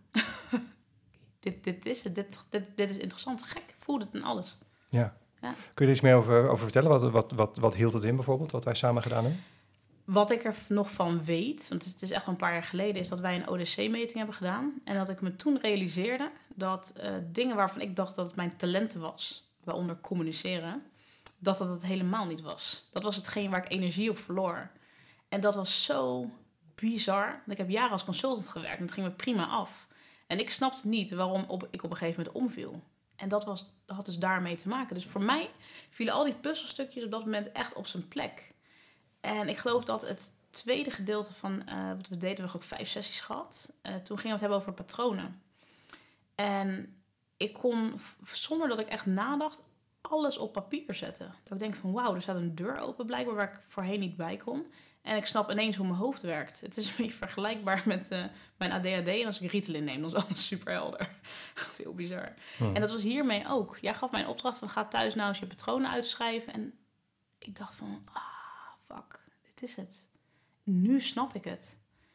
dit, dit is het. Dit, dit, dit is interessant. Gek, voelde het en alles.
Ja. ja. Kun je er iets meer over, over vertellen? Wat, wat, wat, wat hield het in bijvoorbeeld, wat wij samen gedaan hebben?
Wat ik er nog van weet, want het is echt al een paar jaar geleden... is dat wij een O D C-meting hebben gedaan. En dat ik me toen realiseerde dat uh, dingen waarvan ik dacht dat het mijn talenten was... waaronder communiceren, dat dat het helemaal niet was. Dat was hetgeen waar ik energie op verloor. En dat was zo bizar. Want ik heb jaren als consultant gewerkt en het ging me prima af. En ik snapte niet waarom op, ik op een gegeven moment omviel. En dat was, had dus daarmee te maken. Dus voor mij vielen al die puzzelstukjes op dat moment echt op zijn plek... En ik geloof dat het tweede gedeelte van uh, wat we deden, we hebben ook vijf sessies gehad. Uh, toen gingen we het hebben over patronen. En ik kon, zonder dat ik echt nadacht, alles op papier zetten. Dat ik denk van, wauw, er staat een deur open blijkbaar waar ik voorheen niet bij kon. En ik snap ineens hoe mijn hoofd werkt. Het is een beetje vergelijkbaar met uh, mijn A D H D. En als ik Ritalin neem, dan is alles super helder. Echt heel bizar. Hmm. En dat was hiermee ook. Jij gaf mij een opdracht van, ga thuis nou eens je patronen uitschrijven. En ik dacht van, ah, fuck, dit is het. Nu snap ik het.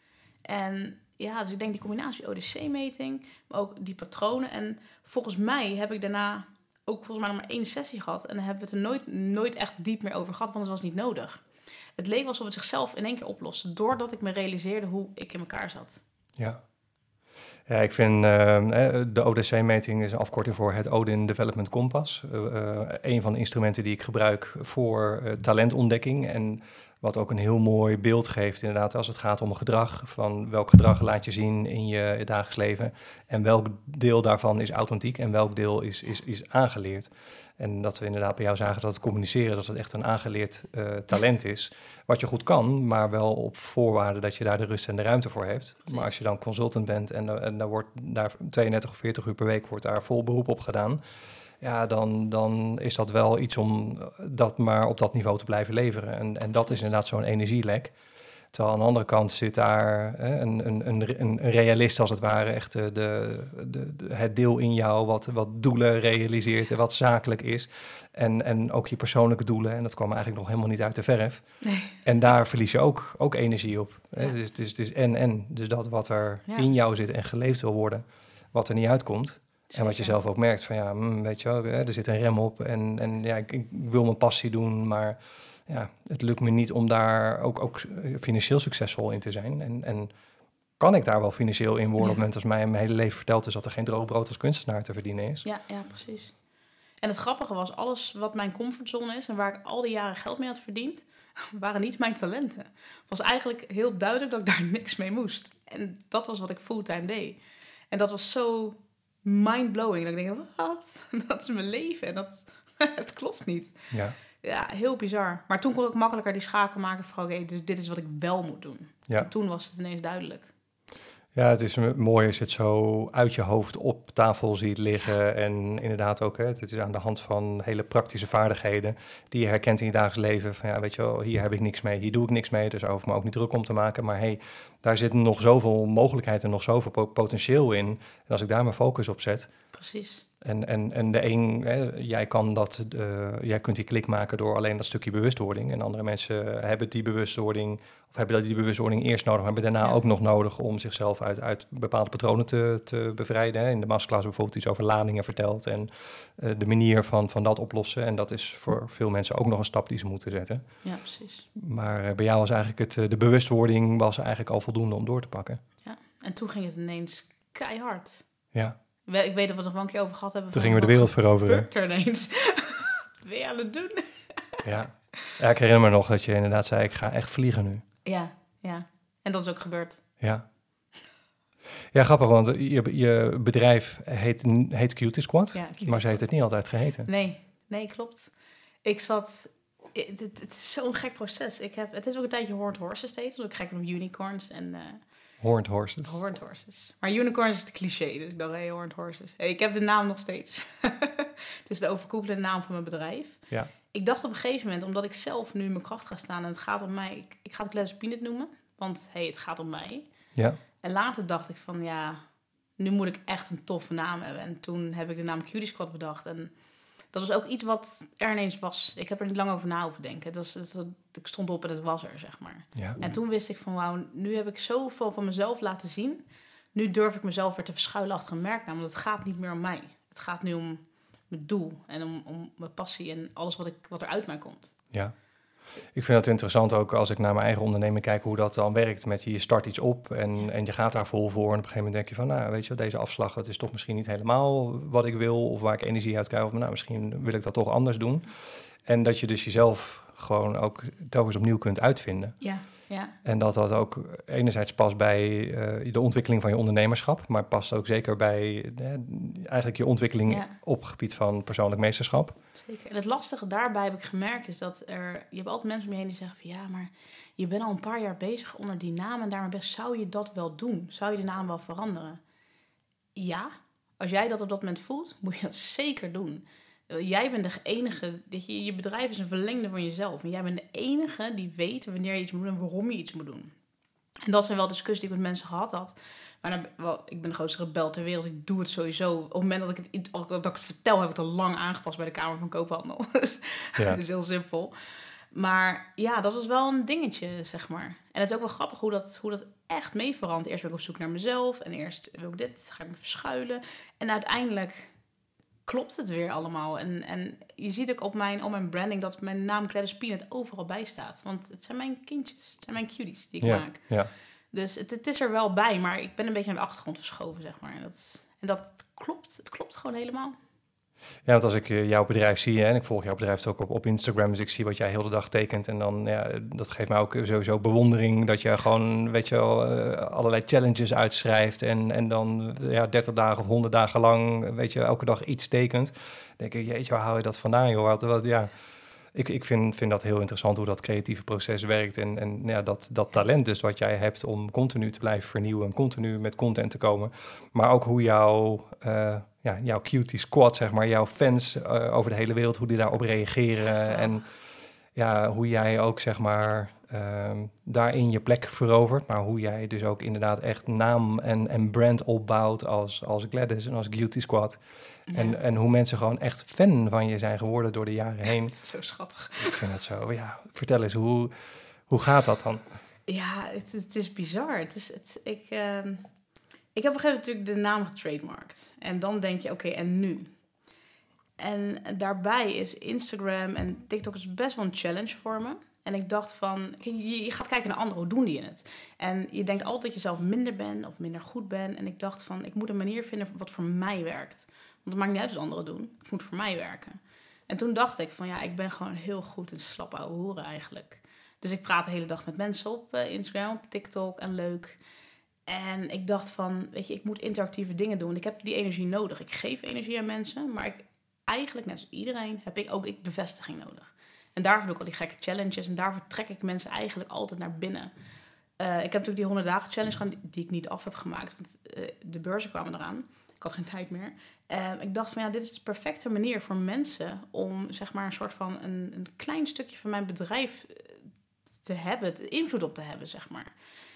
En ja, dus ik denk die combinatie O D C-meting, maar ook die patronen. En volgens mij heb ik daarna ook volgens mij nog maar één sessie gehad. En dan hebben we het er nooit, nooit echt diep meer over gehad, want het was niet nodig. Het leek alsof het zichzelf in één keer oploste, doordat ik me realiseerde hoe ik in elkaar zat.
Ja. Ja, ik vind uh, de O D C-meting is een afkorting voor het Odin Development Compass. Uh, uh, een van de instrumenten die ik gebruik voor uh, talentontdekking. En wat ook een heel mooi beeld geeft inderdaad als het gaat om gedrag. Van welk gedrag laat je zien in je dagelijks leven. En welk deel daarvan is authentiek en welk deel is, is, is aangeleerd. En dat we inderdaad bij jou zagen dat het communiceren, dat het echt een aangeleerd uh, talent is. Wat je goed kan, maar wel op voorwaarde dat je daar de rust en de ruimte voor hebt. Precies. Maar als je dan consultant bent en, en daar wordt daar tweeëndertig of veertig uur per week wordt daar vol beroep op gedaan. Ja, dan, dan is dat wel iets om dat maar op dat niveau te blijven leveren. En, en dat is inderdaad zo'n energielek. Terwijl aan de andere kant zit daar hè, een, een, een, een realist als het ware. Echt de, de, de, de, het deel in jou wat, wat doelen realiseert en wat zakelijk is. En, en ook je persoonlijke doelen. En dat kwam eigenlijk nog helemaal niet uit de verf. Nee. En daar verlies je ook, ook energie op. Ja. Hè? Het, is, het, is, het is en en. Dus dat wat er ja. in jou zit en geleefd wil worden, wat er niet uitkomt. Zeker. En wat je zelf ook merkt van ja, mm, weet je wel, hè, er zit een rem op. En, en ja, ik, ik wil mijn passie doen, maar ja, het lukt me niet om daar ook, ook financieel succesvol in te zijn. En, en kan ik daar wel financieel in worden ja. op het moment als mij mijn hele leven verteld is dat er geen droog brood als kunstenaar te verdienen is?
Ja, ja, precies. En het grappige was, alles wat mijn comfortzone is en waar ik al die jaren geld mee had verdiend, waren niet mijn talenten. Het was eigenlijk heel duidelijk dat ik daar niks mee moest. En dat was wat ik fulltime deed. En dat was zo mindblowing. Dat ik denk, wat? Dat is mijn leven. En dat, het klopt niet.
Ja.
Ja, heel bizar. Maar toen kon ik makkelijker die schakel maken van, oké, okay, dus dit is wat ik wel moet doen. Ja. En toen was het ineens duidelijk.
Ja, het is mooi als je het zo uit je hoofd op tafel ziet liggen. En inderdaad ook, hè, het is aan de hand van hele praktische vaardigheden die je herkent in je dagelijks leven. Van ja, weet je wel, hier heb ik niks mee, hier doe ik niks mee, dus daar hoef ik me ook niet druk om te maken. Maar hey, daar zit nog zoveel mogelijkheid en nog zoveel potentieel in. En als ik daar mijn focus op zet...
Precies.
En, en, en de een, hè, jij, kan dat, uh, jij kunt die klik maken door alleen dat stukje bewustwording. En andere mensen hebben die bewustwording, of hebben die bewustwording eerst nodig, maar hebben daarna ja. ook nog nodig om zichzelf uit, uit bepaalde patronen te, te bevrijden. Hè. In de masterclass bijvoorbeeld iets over ladingen verteld en uh, de manier van, van dat oplossen. En dat is voor veel mensen ook nog een stap die ze moeten zetten.
Ja, precies.
Maar uh, bij jou was eigenlijk het, de bewustwording was eigenlijk al voldoende om door te pakken.
Ja, en toen ging het ineens keihard.
Ja.
Ik weet dat we het nog wel een keer over gehad hebben.
Toen gingen we de wereld veroveren.
Er ineens. Wat ben je aan het doen?
Ja. ja, ik herinner me nog dat je inderdaad zei, ik ga echt vliegen nu.
Ja, ja. En dat is ook gebeurd.
Ja. Ja, grappig, want je, je bedrijf heet, heet Cutie Squad, ja, Cutie maar ze heeft het niet altijd geheten.
Nee, nee, klopt. Ik zat... Het, het, het is zo'n gek proces. Ik heb, het is ook een tijdje Horned Horses steeds, want ik gek op unicorns en... Uh,
Horned Horses.
Horned Horses. Maar unicorns is het cliché, dus ik dacht, hey, Horned Horses. Hey, ik heb de naam nog steeds. Het is de overkoepelende naam van mijn bedrijf.
Ja.
Ik dacht op een gegeven moment, omdat ik zelf nu in mijn kracht ga staan en het gaat om mij, ik, ik ga het Gladys Peanut noemen, want hey, het gaat om mij.
Ja.
En later dacht ik van, ja, nu moet ik echt een toffe naam hebben. En toen heb ik de naam Cutie Squad bedacht en dat was ook iets wat er ineens was. Ik heb er niet lang over na hoeven denken. Het was, het, ik stond op en het was er, zeg maar.
Ja.
En toen wist ik van, wauw, nu heb ik zoveel van mezelf laten zien. Nu durf ik mezelf weer te verschuilen achter een merknaam. Want het gaat niet meer om mij. Het gaat nu om mijn doel en om, om mijn passie en alles wat, ik, wat er uit mij komt.
Ja. Ik vind het interessant ook als ik naar mijn eigen onderneming kijk hoe dat dan werkt. Met je start iets op en, en je gaat daar vol voor. En op een gegeven moment denk je van, nou weet je wel, deze afslag, dat is toch misschien niet helemaal wat ik wil. Of waar ik energie uit krijg. Of nou, misschien wil ik dat toch anders doen. En dat je dus jezelf gewoon ook telkens opnieuw kunt uitvinden.
Ja, ja.
En dat dat ook enerzijds past bij uh, de ontwikkeling van je ondernemerschap. Maar past ook zeker bij uh, eigenlijk je ontwikkeling ja. op het gebied van persoonlijk meesterschap.
Zeker. En het lastige daarbij heb ik gemerkt is dat er... Je hebt altijd mensen om je heen die zeggen van ja, maar je bent al een paar jaar bezig onder die naam en daarmee best zou je dat wel doen? Zou je de naam wel veranderen? Ja, als jij dat op dat moment voelt, moet je dat zeker doen. Jij bent de enige, dat je, je bedrijf is een verlengde van jezelf. En jij bent de enige die weet wanneer je iets moet doen en waarom je iets moet doen. En dat zijn wel discussies die ik met mensen gehad had. Maar dan, wel, ik ben de grootste rebel ter wereld. Ik doe het sowieso. Op het moment dat ik het, dat ik het vertel, heb ik het al lang aangepast bij de Kamer van Koophandel. Dus ja. Dat is heel simpel. Maar ja, dat is wel een dingetje, zeg maar. En het is ook wel grappig hoe dat, hoe dat echt mee verandert. Eerst ben ik op zoek naar mezelf. En eerst wil ik dit, ga ik me verschuilen. En uiteindelijk klopt het weer allemaal. En, en je ziet ook op mijn, op mijn branding dat mijn naam Gladys Peanut overal bij staat. Want het zijn mijn kindjes, het zijn mijn cuties die ik
ja,
maak.
Ja.
Dus het, het is er wel bij, maar ik ben een beetje naar de achtergrond verschoven, zeg maar. En dat, en dat klopt, het klopt gewoon helemaal.
Ja, want als ik jouw bedrijf zie, hè, en ik volg jouw bedrijf ook op, op Instagram, dus ik zie wat jij heel de dag tekent. En dan, ja, dat geeft mij ook sowieso bewondering dat je gewoon, weet je wel, uh, allerlei challenges uitschrijft. En, en dan, ja, dertig dagen of honderd dagen lang, weet je, elke dag iets tekent. Dan denk ik, jeetje, waar haal je dat vandaan, joh? Wat, wat, ja. Ik, ik vind, vind dat heel interessant hoe dat creatieve proces werkt. En, en ja, dat, dat talent dus wat jij hebt om continu te blijven vernieuwen en continu met content te komen. Maar ook hoe jouw, uh, ja, jouw cutie squad, zeg maar, jouw fans uh, over de hele wereld, hoe die daarop reageren. Ja. En ja, hoe jij ook, zeg maar, uh, daarin je plek verovert. Maar hoe jij dus ook inderdaad echt naam en, en brand opbouwt als, als Gladys en als Cutie Squad. Ja. En, en hoe mensen gewoon echt fan van je zijn geworden door de jaren heen.
Het is zo schattig.
Ik vind het zo, ja. Vertel eens, hoe, hoe gaat dat dan?
Ja, het, het is bizar. Het is, het, ik, uh, ik heb op een gegeven moment natuurlijk de naam getrademarkt. En dan denk je, oké, okay, en nu? En daarbij is Instagram en TikTok is best wel een challenge voor me. En ik dacht van, kijk, je, je gaat kijken naar anderen, hoe doen die het? En je denkt altijd dat je zelf minder bent of minder goed bent. En ik dacht van, ik moet een manier vinden wat voor mij werkt. Want het maakt niet uit wat anderen doen, het moet voor mij werken. En toen dacht ik van, ja, ik ben gewoon heel goed in slap ouwe hoeren eigenlijk. Dus ik praat de hele dag met mensen op uh, Instagram, op TikTok en leuk. En ik dacht van, weet je, ik moet interactieve dingen doen. Ik heb die energie nodig. Ik geef energie aan mensen, maar ik, eigenlijk, net als iedereen, heb ik ook ik bevestiging nodig. En daarvoor doe ik al die gekke challenges. En daarvoor trek ik mensen eigenlijk altijd naar binnen. Uh, ik heb natuurlijk die honderd dagen challenge gedaan, die, die ik niet af heb gemaakt. Want uh, de beurzen kwamen eraan. Ik had geen tijd meer. Uh, ik dacht van, ja, dit is de perfecte manier voor mensen om, zeg maar, een soort van een, een klein stukje van mijn bedrijf te hebben, te invloed op te hebben, zeg maar.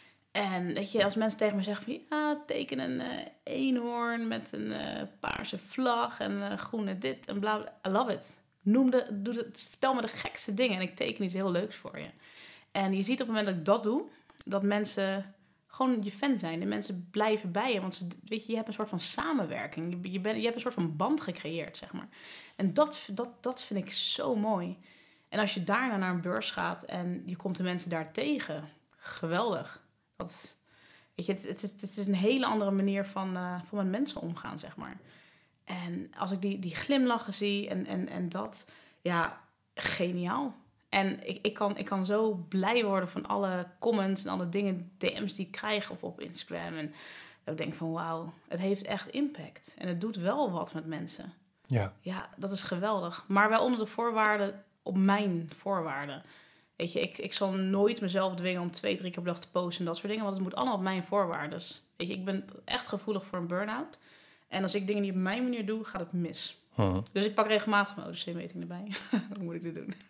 En weet je, als mensen tegen me zeggen van, ja, teken een uh, eenhoorn met een uh, paarse vlag en uh, groene dit en bla bla. I love it. Noem de, doe het, vertel me de gekste dingen en ik teken iets heel leuks voor je. En je ziet op het moment dat ik dat doe, dat mensen gewoon je fan zijn. De mensen blijven bij je, want ze, weet je, je hebt een soort van samenwerking. Je, je, ben, je hebt een soort van band gecreëerd, zeg maar. En dat, dat, dat vind ik zo mooi. En als je daarna naar een beurs gaat en je komt de mensen daar tegen, geweldig. Dat, weet je, het, het, het is een hele andere manier van, uh, van met mensen omgaan, zeg maar. En als ik die, die glimlachen zie en, en, en dat, ja, geniaal. En ik, ik, kan, ik kan zo blij worden van alle comments en alle dingen, D M's die ik krijg op, op Instagram. En dat ik denk van, wauw, het heeft echt impact. En het doet wel wat met mensen.
Ja.
Ja, dat is geweldig. Maar wel onder de voorwaarden, op mijn voorwaarden. Weet je, ik, ik zal nooit mezelf dwingen om twee, drie keer per dag te posten en dat soort dingen. Want het moet allemaal op mijn voorwaarden. Weet je, ik ben echt gevoelig voor een burn-out. En als ik dingen niet op mijn manier doe, gaat het mis. Hmm. Dus ik pak regelmatig mijn O D C-meting erbij. Hoe moet ik dit doen?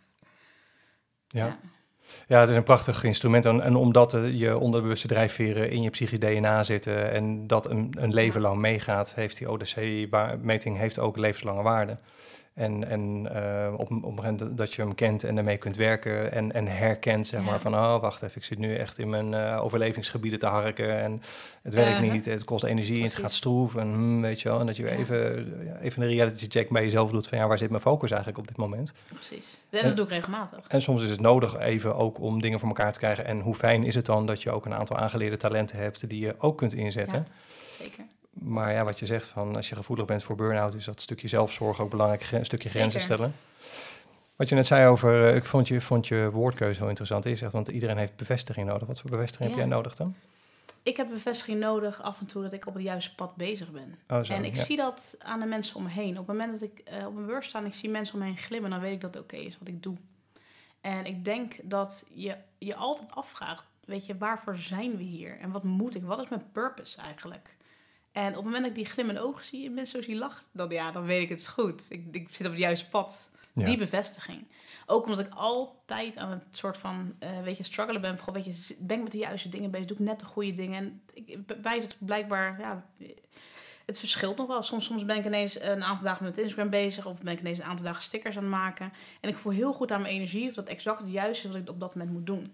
Ja. ja. Ja, het is een prachtig instrument. En, en omdat uh, je onderbewuste drijfveren in je psychisch D N A zitten en dat een, een leven lang meegaat, heeft die O D C-meting heeft ook levenslange waarde. En, en uh, op, op het moment dat je hem kent en ermee kunt werken en, en herkent, zeg ja. maar, van, oh, wacht even, ik zit nu echt in mijn uh, overlevingsgebieden te harken en het werkt uh-huh. niet, het kost energie, Precies. het gaat stroef en hmm, weet je wel, en dat je ja. even, even een reality check bij jezelf doet van, ja, waar zit mijn focus eigenlijk op dit moment?
Precies, en dat doe ik regelmatig.
En soms is het nodig even ook om dingen voor elkaar te krijgen en hoe fijn is het dan dat je ook een aantal aangeleerde talenten hebt die je ook kunt inzetten.
Ja, zeker.
Maar ja, wat je zegt, van als je gevoelig bent voor burn-out, is dat stukje zelfzorg ook belangrijk, een stukje Zeker. Grenzen stellen. Wat je net zei over, uh, ik vond je, vond je woordkeuze heel interessant. Je zegt, want iedereen heeft bevestiging nodig. Wat voor bevestiging ja. heb jij nodig dan?
Ik heb bevestiging nodig af en toe dat ik op het juiste pad bezig ben.
Oh, zo,
en ik
ja.
zie dat aan de mensen om me heen. Op het moment dat ik uh, op een beurs sta en ik zie mensen om me heen glimmen, dan weet ik dat het oké okay is wat ik doe. En ik denk dat je je altijd afvraagt, weet je, waarvoor zijn we hier? En wat moet ik? Wat is mijn purpose eigenlijk? En op het moment dat ik die glimmende ogen zie en mensen zo zie lachen, dan, ja, dan weet ik het is goed. Ik, ik zit op het juiste pad. Ja. Die bevestiging. Ook omdat ik altijd aan het soort van, uh, weet je, struggelen ben. Vooral, weet je, ben ik met de juiste dingen bezig, doe ik net de goede dingen. En ik wijs het blijkbaar, ja, het verschilt nog wel. Soms, soms ben ik ineens een aantal dagen met Instagram bezig, of ben ik ineens een aantal dagen stickers aan het maken. En ik voel heel goed aan mijn energie of dat exact het juiste is wat ik op dat moment moet doen.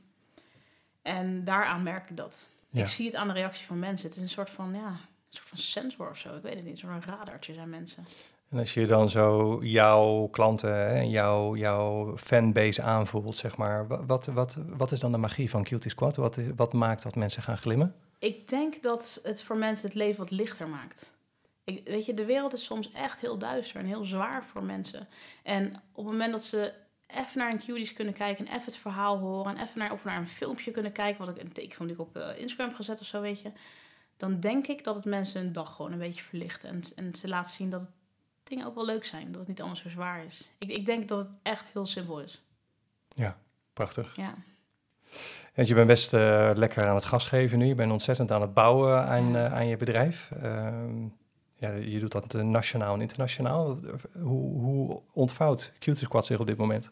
En daaraan merk ik dat. Ja. Ik zie het aan de reactie van mensen. Het is een soort van, ja, een soort van sensor of zo. Ik weet het niet. Zo'n radartje zijn mensen.
En als je dan zo jouw klanten en jouw, jouw fanbase aanvoelt, zeg maar. Wat, wat, wat is dan de magie van Q T Squad? Wat, wat maakt dat mensen gaan glimmen?
Ik denk dat het voor mensen het leven wat lichter maakt. Ik, weet je, de wereld is soms echt heel duister en heel zwaar voor mensen. En op het moment dat ze even naar een cuties kunnen kijken en even het verhaal horen en even naar, of naar een filmpje kunnen kijken, wat ik een teken van die ik op uh, Instagram heb gezet of zo, weet je, dan denk ik dat het mensen hun dag gewoon een beetje verlicht. En, en ze laten zien dat het dingen ook wel leuk zijn. Dat het niet allemaal zo zwaar is. Ik, ik denk dat het echt heel simpel is.
Ja, prachtig.
Ja.
Want je bent best uh, lekker aan het gas geven nu. Je bent ontzettend aan het bouwen aan, uh, aan je bedrijf. Uh, ja, je doet dat nationaal en internationaal. Hoe, hoe ontvouwt Q T Squad zich op dit moment?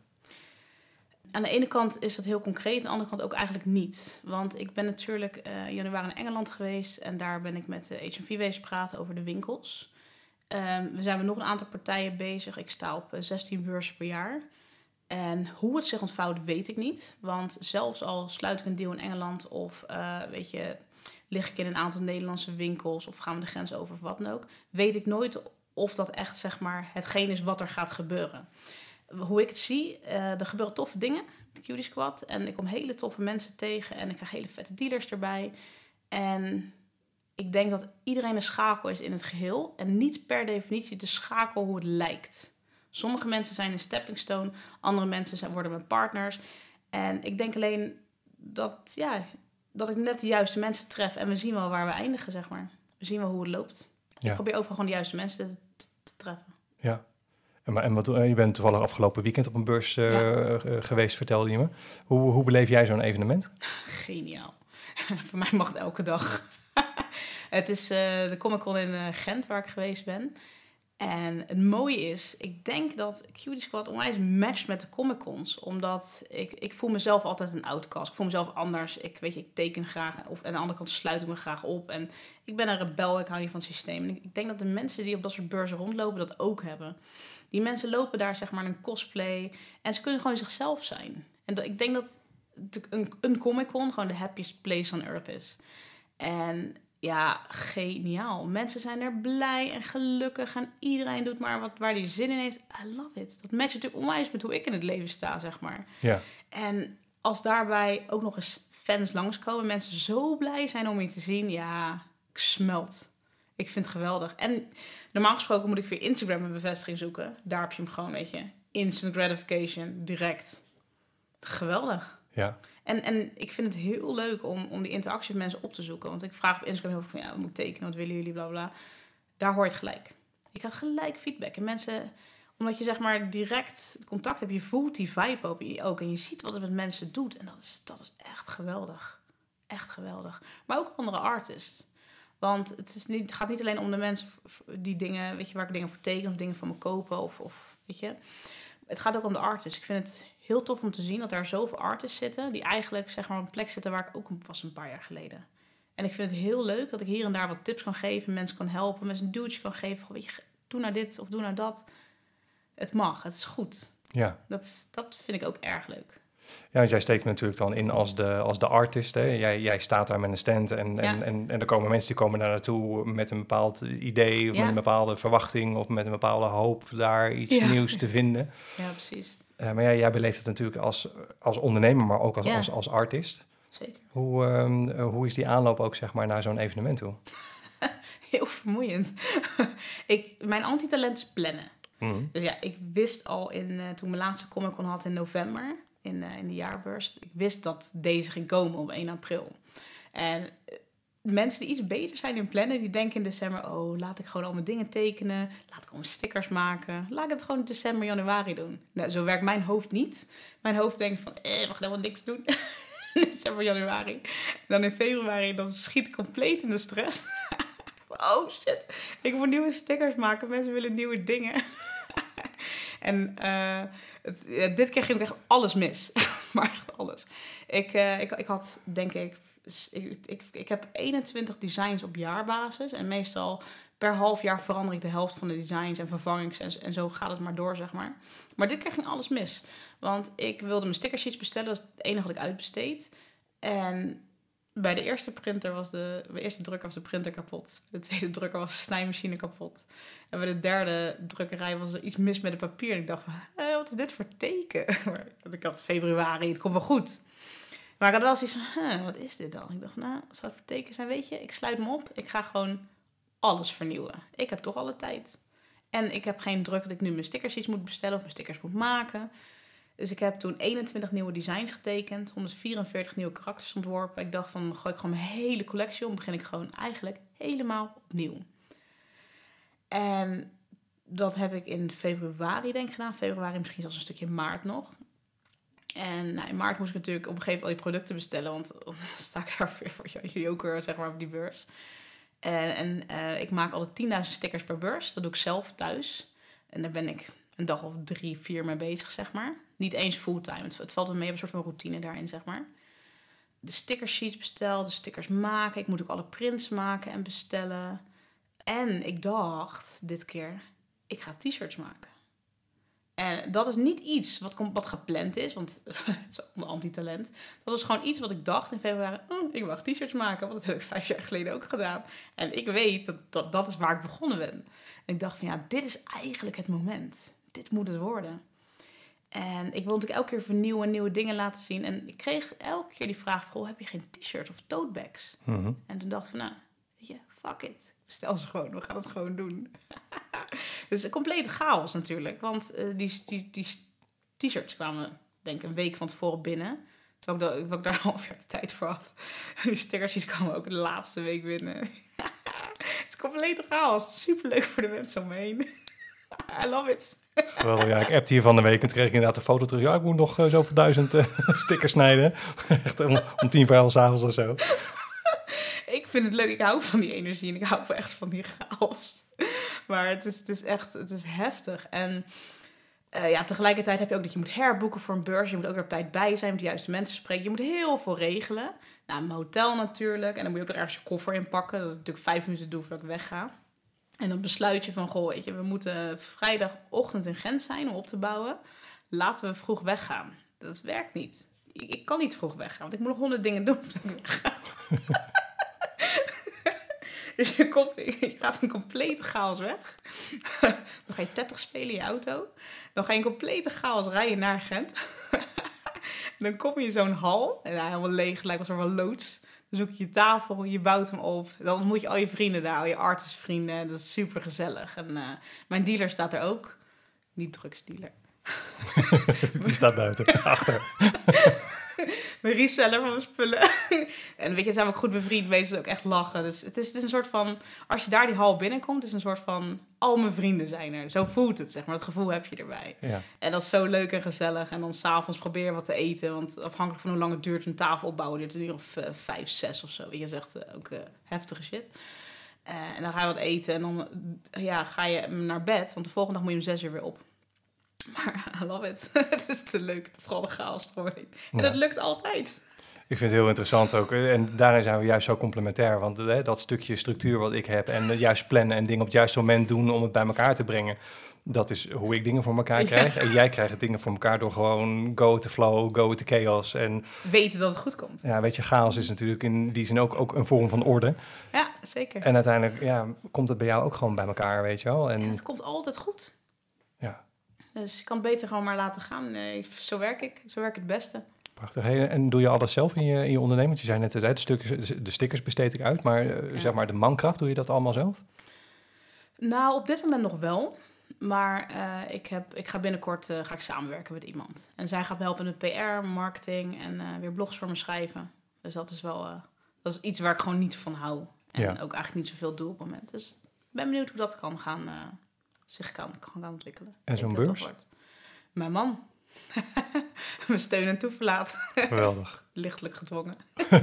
Aan de ene kant is dat heel concreet, aan de andere kant ook eigenlijk niet. Want ik ben natuurlijk uh, in januari in Engeland geweest en daar ben ik met de H M V wezen praten over de winkels. Um, we zijn met nog een aantal partijen bezig. Ik sta op uh, zestien beurzen per jaar. En hoe het zich ontvouwt, weet ik niet. Want zelfs al sluit ik een deal in Engeland of uh, weet je, lig ik in een aantal Nederlandse winkels of gaan we de grens over of wat dan ook, weet ik nooit of dat echt, zeg maar, hetgeen is wat er gaat gebeuren. hoe ik het zie, uh, er gebeuren toffe dingen, de Cutie Squad. En ik kom hele toffe mensen tegen en ik krijg hele vette dealers erbij. En ik denk dat iedereen een schakel is in het geheel. En niet per definitie de schakel hoe het lijkt. Sommige mensen zijn een stepping stone, andere mensen zijn, worden mijn partners. En ik denk alleen dat, ja, dat ik net de juiste mensen tref en we zien wel waar we eindigen, zeg maar. We zien wel hoe het loopt. Ja. Ik probeer overal gewoon de juiste mensen te, te, te treffen.
Ja. En, en wat, je bent toevallig afgelopen weekend op een beurs uh, ja. geweest, vertelde je me. Hoe, hoe beleef jij zo'n evenement?
Geniaal. Voor mij mag het elke dag. Het is uh, de Comic Con in uh, Gent waar ik geweest ben. En het mooie is, ik denk dat Cutie Squad onwijs matcht met de Comic Cons. Omdat ik, ik voel mezelf altijd een outcast. Ik voel mezelf anders. Ik, weet je, ik teken graag. Of, en aan de andere kant sluit ik me graag op. En ik ben een rebel, ik hou niet van het systeem. En ik, ik denk dat de mensen die op dat soort beurzen rondlopen dat ook hebben. Die mensen lopen daar zeg maar in een cosplay. En ze kunnen gewoon zichzelf zijn. En dat, ik denk dat de, een, een Comic Con gewoon de happiest place on earth is. En ja, geniaal. Mensen zijn er blij en gelukkig. En iedereen doet maar wat waar hij zin in heeft. I love it. Dat matcht natuurlijk onwijs met hoe ik in het leven sta, zeg maar.
Ja.
En als daarbij ook nog eens fans langskomen, mensen zo blij zijn om je te zien, ja, ik smelt. Ik vind het geweldig. En normaal gesproken moet ik via Instagram een bevestiging zoeken. Daar heb je hem gewoon, weet je. Instant gratification, direct. Geweldig.
Ja.
En, en ik vind het heel leuk om, om die interactie met mensen op te zoeken. Want ik vraag op Instagram heel veel van, ja, wat moet ik tekenen? Wat willen jullie? Bla, bla. Daar hoor je het gelijk. Ik had gelijk feedback. En mensen, omdat je zeg maar direct contact hebt, je voelt die vibe ook. En je ziet wat het met mensen doet. En dat is, dat is echt geweldig. Echt geweldig. Maar ook andere artists. Want het, is niet, het gaat niet alleen om de mensen die dingen, weet je, waar ik dingen voor teken of dingen van me kopen. Of, of weet je. Het gaat ook om de artists. Ik vind het heel tof om te zien dat daar zoveel artists zitten die eigenlijk zeg maar op een plek zitten waar ik ook was een paar jaar geleden. En ik vind het heel leuk dat ik hier en daar wat tips kan geven, mensen kan helpen, mensen een duwtje kan geven. Weet je, doe nou dit of doe nou dat. Het mag, het is goed.
Ja.
Dat, dat vind ik ook erg leuk.
Ja, want jij steekt natuurlijk dan in als de, als de artist. Hè? Jij, jij staat daar met een stand en, ja. en, en, en er komen mensen die komen daar naartoe met een bepaald idee of ja. met een bepaalde verwachting of met een bepaalde hoop daar iets ja. nieuws te vinden.
Ja, precies.
Uh, maar jij, jij beleeft het natuurlijk als, als ondernemer, maar ook als, ja. als, als artist.
Zeker.
Hoe, um, uh, hoe is die aanloop ook zeg maar naar zo'n evenement toe?
Heel vermoeiend. ik, mijn antitalent is plannen. Mm-hmm. Dus ja, ik wist al in, uh, toen mijn laatste Comic Con had in november, in, uh, in de jaarbeurs, ik wist dat deze ging komen op één april. En uh, mensen die iets beter zijn in plannen, die denken in december, oh, laat ik gewoon al mijn dingen tekenen, laat ik gewoon stickers maken, laat ik het gewoon in december, januari doen. Nou, zo werkt mijn hoofd niet. Mijn hoofd denkt van, eh, ik mag helemaal niks doen. december, januari. En dan in februari, dan schiet ik compleet in de stress. Oh shit, ik moet nieuwe stickers maken, mensen willen nieuwe dingen. En uh, het, ja, dit keer ging ik echt alles mis. Maar echt alles. Ik, uh, ik, ik had, denk ik, ik, ik, ik heb eenentwintig designs op jaarbasis. En meestal per half jaar verander ik de helft van de designs en vervangings. En, en zo gaat het maar door, zeg maar. Maar dit keer ging alles mis. Want ik wilde mijn stickersheets bestellen. Dat is het enige wat ik uitbesteed. En bij de eerste printer was de, de eerste drukker was de printer kapot. De tweede drukker was de snijmachine kapot. En bij de derde drukkerij was er iets mis met het papier. En ik dacht, hé, wat is dit voor teken? Ik had februari, het komt wel goed. Maar ik had wel zoiets van, huh, wat is dit dan? Ik dacht, nou, wat zou het voor teken zijn? Weet je, ik sluit me op. Ik ga gewoon alles vernieuwen. Ik heb toch alle tijd. En ik heb geen druk dat ik nu mijn stickers iets moet bestellen of mijn stickers moet maken. Dus ik heb toen eenentwintig nieuwe designs getekend, honderdvierenveertig nieuwe karakters ontworpen. Ik dacht van, dan gooi ik gewoon mijn hele collectie om. Begin ik gewoon eigenlijk helemaal opnieuw. En dat heb ik in februari denk ik gedaan. Februari, misschien zelfs een stukje maart nog. En nou, in maart moest ik natuurlijk op een gegeven moment al die producten bestellen. Want dan sta ik daar weer voor joker, zeg maar, op die beurs. En, en uh, ik maak altijd tienduizend stickers per beurs. Dat doe ik zelf thuis. En daar ben ik een dag of drie, vier mee bezig, zeg maar. Niet eens fulltime. Het, het valt wel mee, ik heb een soort van routine daarin, zeg maar. De stickersheets besteld, de stickers maken. Ik moet ook alle prints maken en bestellen. En ik dacht dit keer, ik ga t-shirts maken. En dat is niet iets wat, wat gepland is, want het is een antitalent. Dat was gewoon iets wat ik dacht in februari. Oh, ik mag t-shirts maken, want dat heb ik vijf jaar geleden ook gedaan. En ik weet dat dat, dat is waar ik begonnen ben. En ik dacht van ja, dit is eigenlijk het moment. Dit moet het worden. En ik wil natuurlijk elke keer vernieuwen en nieuwe dingen laten zien. En ik kreeg elke keer die vraag van, heb je geen t-shirts of tote bags?
Mm-hmm.
En toen dacht ik van, nou, weet je, fuck it. Stel ze gewoon, we gaan het gewoon doen. Dus een complete chaos natuurlijk. Want uh, die, die, die t-shirts kwamen, denk ik, een week van tevoren binnen. Terwijl ik, daar, ik daar een half jaar de tijd voor had. Die stickertjes kwamen ook de laatste week binnen. Het is een complete chaos. Superleuk voor de mensen om me heen. I love it.
Geweldig, ja, ik appte hier van de week en kreeg ik inderdaad een foto terug. Ja, ik moet nog uh, zoveel duizend uh, stickers snijden. Echt om, om tien voor elf 's avonds of zo.
Ik vind het leuk. Ik hou van die energie en ik hou echt van die chaos. Maar het is, het is echt, het is heftig. En uh, ja, tegelijkertijd heb je ook dat je moet herboeken voor een beurs. Je moet ook er op tijd bij zijn, met de juiste mensen spreken. Je moet heel veel regelen. Nou, mijn hotel natuurlijk. En dan moet je ook er ergens je koffer in pakken. Dat is natuurlijk vijf minuten doen voordat ik wegga. En dan besluit je van, goh, weet je, we moeten vrijdagochtend in Gent zijn om op te bouwen. Laten we vroeg weggaan. Dat werkt niet. Ik, ik kan niet vroeg weggaan, want ik moet nog honderd dingen doen voordat ik wegga. Dus je, komt, je gaat een complete chaos weg. Dan ga je Tetris spelen in je auto. Dan ga je een complete chaos rijden naar Gent. Dan kom je in zo'n hal. En ja, helemaal leeg, lijkt wel zo'n loods. Dan zoek je je tafel, je bouwt hem op. Dan ontmoet je al je vrienden daar, al je artistvrienden. Dat is super gezellig. En uh, mijn dealer staat er ook. Niet drugsdealer.
Die staat buiten, achter.
Mijn reseller van mijn spullen. En weet je, zijn we ook goed bevriend, meestal ook echt lachen. Dus het is, het is een soort van, als je daar die hal binnenkomt, het is een soort van, al mijn vrienden zijn er. Zo voelt het, zeg maar. Dat gevoel heb je erbij. Ja. En dat is zo leuk en gezellig. En dan s'avonds probeer je wat te eten. Want afhankelijk van hoe lang het duurt een tafel opbouwen, duurt het een uur of uh, vijf, zes of zo. Weet je, dat is echt uh, ook uh, heftige shit. Uh, en dan ga je wat eten en dan uh, ja, ga je naar bed. Want de volgende dag moet je om zes uur weer op. Maar I love it. Het is te leuk. Vooral de chaos eromheen. En ja. Dat lukt altijd.
Ik vind het heel interessant ook. En daarin zijn we juist zo complementair. Want hè, dat stukje structuur wat ik heb en juist plannen en dingen op het juiste moment doen om het bij elkaar te brengen. Dat is hoe ik dingen voor elkaar krijg. Ja. En jij krijgt dingen voor elkaar door gewoon go with the flow, go with the chaos. En
weten dat het goed komt.
Ja, weet je, chaos is natuurlijk in die zin ook, ook een vorm van orde.
Ja, zeker.
En uiteindelijk ja, komt het bij jou ook gewoon bij elkaar, weet je wel. En
ja, het komt altijd goed.
Ja.
Dus je kan het beter gewoon maar laten gaan. Nee, zo werk ik. Zo werk ik het beste.
Prachtig. Hey, en doe je alles zelf in je, in je onderneming? Je zei net, de stickers, de stickers besteed ik uit, maar uh, ja. zeg maar de mankracht, doe je dat allemaal zelf?
Nou, op dit moment nog wel. Maar uh, ik, heb, ik ga binnenkort uh, ga ik samenwerken met iemand. En zij gaat me helpen met P R, marketing en uh, weer blogs voor me schrijven. Dus dat is wel uh, dat is iets waar ik gewoon niet van hou. En ja. ook eigenlijk niet zoveel doe op het moment. Dus ik ben benieuwd hoe dat kan gaan, uh, zich kan, kan gaan ontwikkelen.
En zo'n beurs?
Mijn man. Mijn steun en toeverlaat.
Geweldig.
Lichtelijk gedwongen.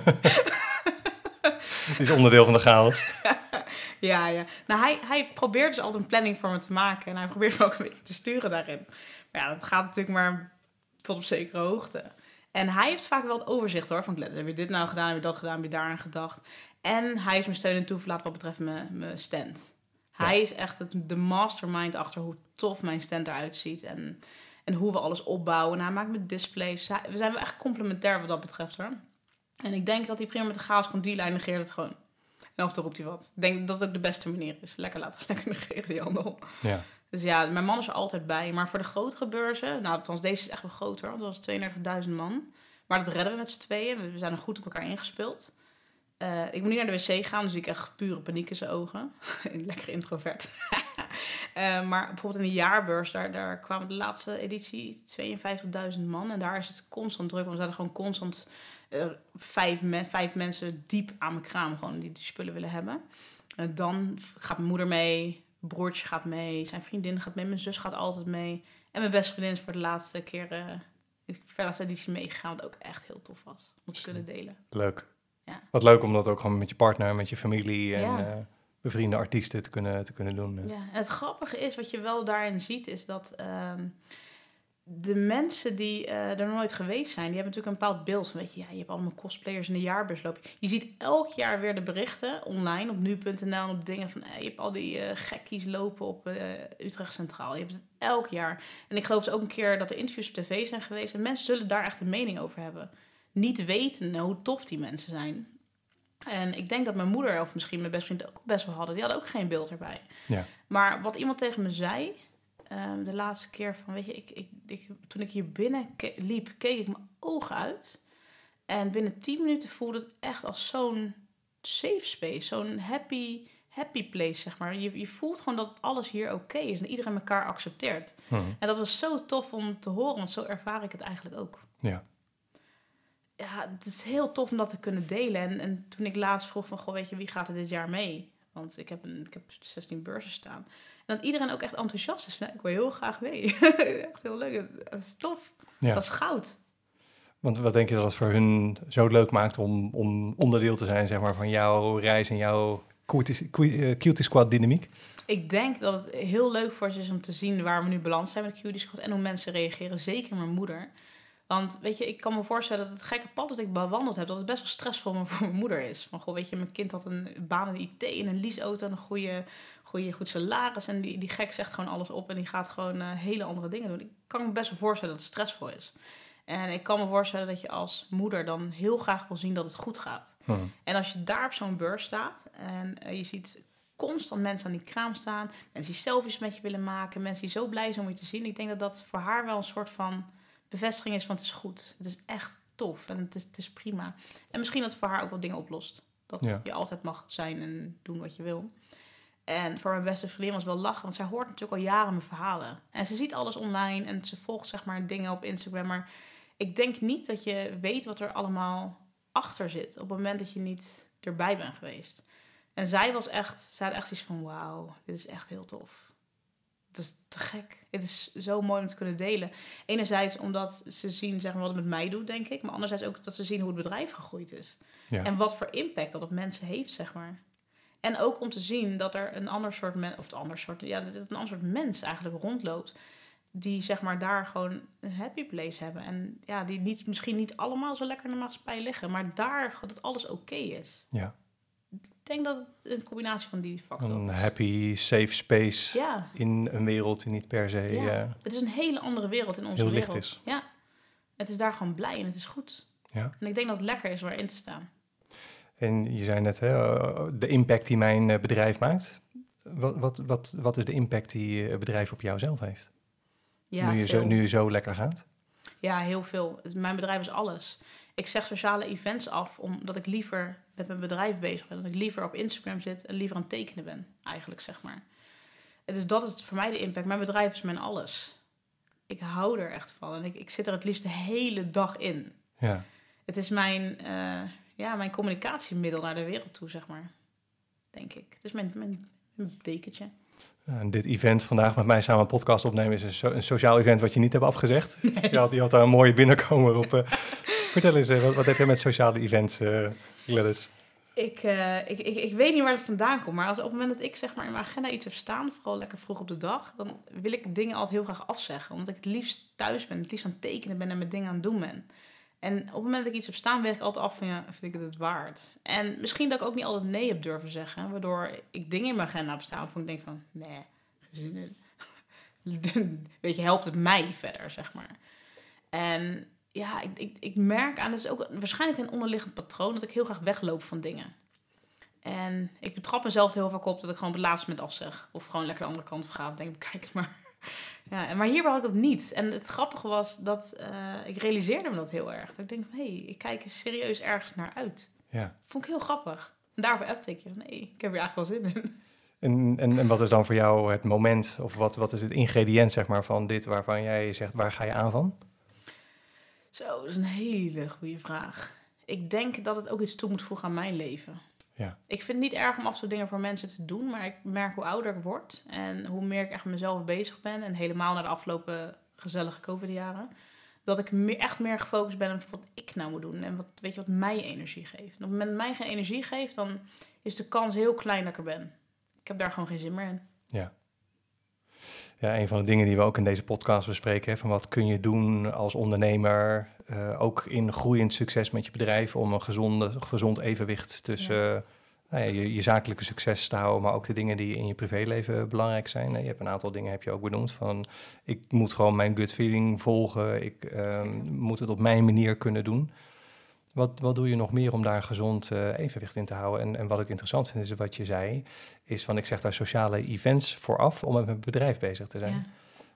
Het is onderdeel van de chaos.
Ja, ja. Nou, hij, hij probeert dus altijd een planning voor me te maken. En hij probeert me ook een beetje te sturen daarin. Maar ja, dat gaat natuurlijk maar tot op zekere hoogte. En hij heeft vaak wel het overzicht hoor. Van, heb je dit nou gedaan, heb je dat gedaan, heb je daar aan gedacht. En hij is mijn steun en toeverlaat wat betreft mijn, mijn stand. Ja. Hij is echt het, de mastermind achter hoe tof mijn stand eruit ziet. En, en hoe we alles opbouwen. En hij maakt met displays. We zijn wel echt complementair wat dat betreft hoor. En ik denk dat hij prima met de chaos kan dealen. Hij negeert het gewoon. En af en toe roept hij wat. Ik denk dat het ook de beste manier is. Lekker laten, lekker negeren die handel.
Ja.
Dus ja, mijn man is er altijd bij. Maar voor de grotere beurzen... Nou, althans, deze is echt wel groter. Want dat was tweeëndertigduizend man. Maar dat redden we met z'n tweeën. We zijn er goed op elkaar ingespeeld. Uh, ik moet niet naar de wc gaan. Dus ik echt pure paniek in zijn ogen. Lekker introvert. uh, maar bijvoorbeeld in de jaarbeurs... Daar, daar kwamen de laatste editie tweeënvijftigduizend man. En daar is het constant druk. Want we zaten gewoon constant... Uh, vijf, me- vijf mensen diep aan mijn kraam gewoon die die spullen willen hebben. En dan gaat mijn moeder mee, mijn broertje gaat mee, zijn vriendin gaat mee, mijn zus gaat altijd mee. En mijn beste vriendin is voor de laatste keer, uh, voor de laatste editie meegegaan, wat ook echt heel tof was. Om te kunnen delen.
Leuk.
Ja. Wat
leuk om dat ook gewoon met je partner, met je familie en
ja.
uh, bevriende artiesten te kunnen, te kunnen doen.
Ja. En het grappige is, wat je wel daarin ziet, is dat... Uh, de mensen die uh, er nooit geweest zijn, die hebben natuurlijk een bepaald beeld van, weet je, ja, je hebt allemaal cosplayers in de jaarbeurs lopen. Je ziet elk jaar weer de berichten online op nu punt n l en op dingen van, hey, je hebt al die uh, gekkies lopen op uh, Utrecht Centraal. Je hebt het elk jaar. En ik geloof dus ook een keer dat er interviews op tv zijn geweest en mensen zullen daar echt een mening over hebben. Niet weten hoe tof die mensen zijn. En ik denk dat mijn moeder, of misschien mijn beste vriend ook best wel hadden, die hadden ook geen beeld erbij.
Ja.
Maar wat iemand tegen me zei... um, de laatste keer van, weet je, ik, ik, ik, toen ik hier binnen ke- liep, keek ik mijn ogen uit. En binnen tien minuten voelde het echt als zo'n safe space, zo'n happy, happy place, zeg maar. Je, je voelt gewoon dat alles hier oké okay is en iedereen elkaar accepteert. Hmm. En dat was zo tof om te horen, want zo ervaar ik het eigenlijk ook.
Ja.
Ja, het is heel tof om dat te kunnen delen. En, en toen ik laatst vroeg van, goh, weet je, wie gaat er dit jaar mee? Want ik heb, een, ik heb zestien beurzen staan. En dat iedereen ook echt enthousiast is. Nou, ik wil heel graag mee. Echt heel leuk. Dat is tof.
Ja.
Dat is goud.
Want wat denk je dat het voor hun zo leuk maakt om, om onderdeel te zijn, zeg maar, van jouw reis en jouw Cutie Squad dynamiek?
Ik denk dat het heel leuk voor ze is om te zien waar we nu beland zijn met de Cutie Squad en hoe mensen reageren. Zeker mijn moeder. Want weet je, ik kan me voorstellen dat het gekke pad dat ik bewandeld heb, dat het best wel stressvol voor mijn moeder is. Van goh, weet je, mijn kind had een baan in I T en een leaseauto en een goede, goede, goed salaris. En die, die gek zegt gewoon alles op en die gaat gewoon uh, hele andere dingen doen. Ik kan me best wel voorstellen dat het stressvol is. En ik kan me voorstellen dat je als moeder dan heel graag wil zien dat het goed gaat. Hmm. En als je daar op zo'n beurs staat en uh, je ziet constant mensen aan die kraam staan, mensen die selfies met je willen maken, mensen die zo blij zijn om je te zien. Ik denk dat dat voor haar wel een soort van bevestiging is van het is goed. Het is echt tof en het is, het is prima. En misschien dat het voor haar ook wat dingen oplost. Dat ja. je altijd mag zijn en doen wat je wil. En voor mijn beste vriendin was het wel lachen, want zij hoort natuurlijk al jaren mijn verhalen. En ze ziet alles online en ze volgt zeg maar dingen op Instagram. Maar ik denk niet dat je weet wat er allemaal achter zit op het moment dat je niet erbij bent geweest. En zij was echt, zij had echt iets van wauw, dit is echt heel tof. Het is te gek. Het is zo mooi om te kunnen delen. Enerzijds omdat ze zien zeg maar, wat het met mij doet, denk ik. Maar anderzijds ook dat ze zien hoe het bedrijf gegroeid is. Ja. En wat voor impact dat op mensen heeft, zeg maar. En ook om te zien dat er een ander soort mens, of een ander soort, ja, dat een ander soort mens eigenlijk rondloopt. Die zeg maar daar gewoon een happy place hebben. En ja, die niet, misschien niet allemaal zo lekker in de maatschappij liggen. Maar daar dat alles oké okay is.
Ja.
Ik denk dat het een combinatie van die factoren
Een happy, safe space
ja.
in een wereld die niet per se...
Ja. Uh, het is een hele andere wereld in onze
heel
wereld.
Licht is.
Ja. Het is daar gewoon blij en het is goed.
Ja.
En ik denk dat het lekker is om erin te staan.
En je zei net, hè, de impact die mijn bedrijf maakt. Wat, wat, wat, wat is de impact die het bedrijf op jou zelf heeft?
Ja,
nu, je zo, nu je zo lekker gaat?
Ja, heel veel. Mijn bedrijf is alles. Ik zeg sociale events af omdat ik liever met mijn bedrijf bezig ben. Dat ik liever op Instagram zit en liever aan het tekenen ben, eigenlijk, zeg maar. En dus dat is voor mij de impact. Mijn bedrijf is mijn alles. Ik hou er echt van en ik, ik zit er het liefst de hele dag in.
Ja.
Het is mijn, uh, ja, mijn communicatiemiddel naar de wereld toe, zeg maar. Denk ik. Het is mijn, mijn, mijn dekentje.
En dit event vandaag met mij samen een podcast opnemen is een, so- een sociaal event wat je niet hebt afgezegd.
Nee.
Je, had, je had daar een mooie binnenkomer op. Uh, vertel eens, uh, wat, wat heb je met sociale events, uh, Gladys?
Ik, uh, ik, ik, ik weet niet waar het vandaan komt, maar als op het moment dat ik zeg maar in mijn agenda iets heb staan, vooral lekker vroeg op de dag, dan wil ik dingen altijd heel graag afzeggen. Omdat ik het liefst thuis ben, het liefst aan het tekenen ben en met dingen aan het doen ben. En op het moment dat ik iets heb staan, werk ik altijd af van, ja, vind ik het het waard? En misschien dat ik ook niet altijd nee heb durven zeggen, waardoor ik dingen in mijn agenda heb staan waarvan ik denk van, nee, geen zin in. Weet je, helpt het mij verder, zeg maar. En ja, ik, ik, ik merk aan, dat is ook waarschijnlijk een onderliggend patroon, dat ik heel graag wegloop van dingen. En ik betrap mezelf er heel vaak op dat ik gewoon op het laatste moment afzeg. Of gewoon lekker de andere kant op ga. Dan denk ik, kijk het maar. Ja, maar hier had ik dat niet. En het grappige was dat uh, ik realiseerde me dat heel erg. Dat ik denk van, hé, hey, ik kijk er serieus ergens naar uit.
Ja.
Vond ik heel grappig. En daarvoor appte ik je van, nee, ik heb er eigenlijk wel zin in.
En, en, en wat is dan voor jou het moment, of wat, wat is het ingrediënt, zeg maar, van dit waarvan jij zegt, waar ga je aan van?
Zo, dat is een hele goede vraag. Ik denk dat het ook iets toe moet voegen aan mijn leven.
Ja.
Ik vind het niet erg om af en toe dingen voor mensen te doen, maar ik merk hoe ouder ik word en hoe meer ik echt met mezelf bezig ben, en helemaal na de afgelopen gezellige COVID-jaren, dat ik meer, echt meer gefocust ben op wat ik nou moet doen en wat, weet je, wat mij energie geeft. En op het moment dat mij geen energie geeft, dan is de kans heel klein dat ik er ben. Ik heb daar gewoon geen zin meer in.
Ja. Ja, een van de dingen die we ook in deze podcast bespreken, hè, van wat kun je doen als ondernemer, uh, ook in groeiend succes met je bedrijf, om een gezonde, gezond evenwicht tussen ja. uh, nou ja, je, je zakelijke succes te houden, maar ook de dingen die in je privéleven belangrijk zijn. Je hebt een aantal dingen, heb je ook benoemd, van ik moet gewoon mijn gut feeling volgen, ik uh, moet het op mijn manier kunnen doen. Wat, wat doe je nog meer om daar gezond uh, evenwicht in te houden? En, en wat ik interessant vind, is wat je zei, is van ik zeg daar sociale events vooraf om met mijn bedrijf bezig te zijn.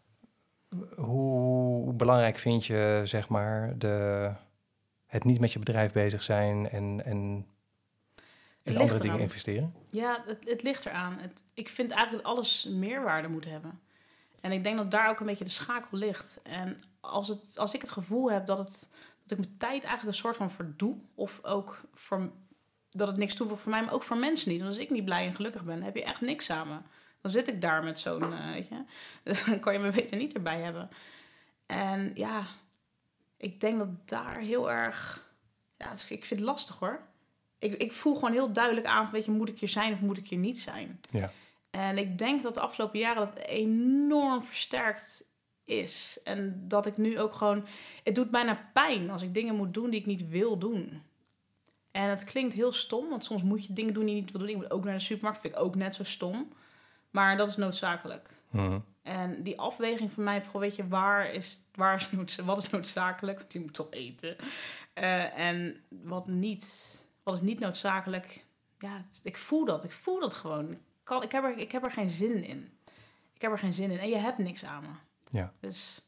Hoe belangrijk vind je, zeg maar, de, het niet met je bedrijf bezig zijn en, en in andere dingen investeren?
Ja, het, het ligt eraan. Het, ik vind eigenlijk dat alles meerwaarde moet hebben. En ik denk dat daar ook een beetje de schakel ligt. En als, het, als ik het gevoel heb dat, het, dat ik mijn tijd eigenlijk een soort van verdoe, of ook voor, dat het niks toevoegt voor mij, maar ook voor mensen niet. Want als ik niet blij en gelukkig ben, heb je echt niks samen. Dan zit ik daar met zo'n, uh, weet je, dan kan je me beter niet erbij hebben. En ja, ik denk dat daar heel erg, ja, ik vind het lastig hoor. Ik, ik voel gewoon heel duidelijk aan, weet je, moet ik hier zijn of moet ik hier niet zijn?
Ja.
En ik denk dat de afgelopen jaren dat enorm versterkt is. En dat ik nu ook gewoon, het doet bijna pijn als ik dingen moet doen die ik niet wil doen. En het klinkt heel stom, want soms moet je dingen doen die je niet wil doen. Ik moet ook naar de supermarkt, vind ik ook net zo stom. Maar dat is noodzakelijk.
Mm-hmm.
En die afweging van mij, vooral weet je, waar is, waar is noods, wat is noodzakelijk? Want je moet toch eten. Uh, en wat niet, wat is niet noodzakelijk? Ja, het, ik voel dat, ik voel dat gewoon. Ik, kan, ik, heb er, ik heb er geen zin in. Ik heb er geen zin in. En je hebt niks aan me.
Ja.
Dus.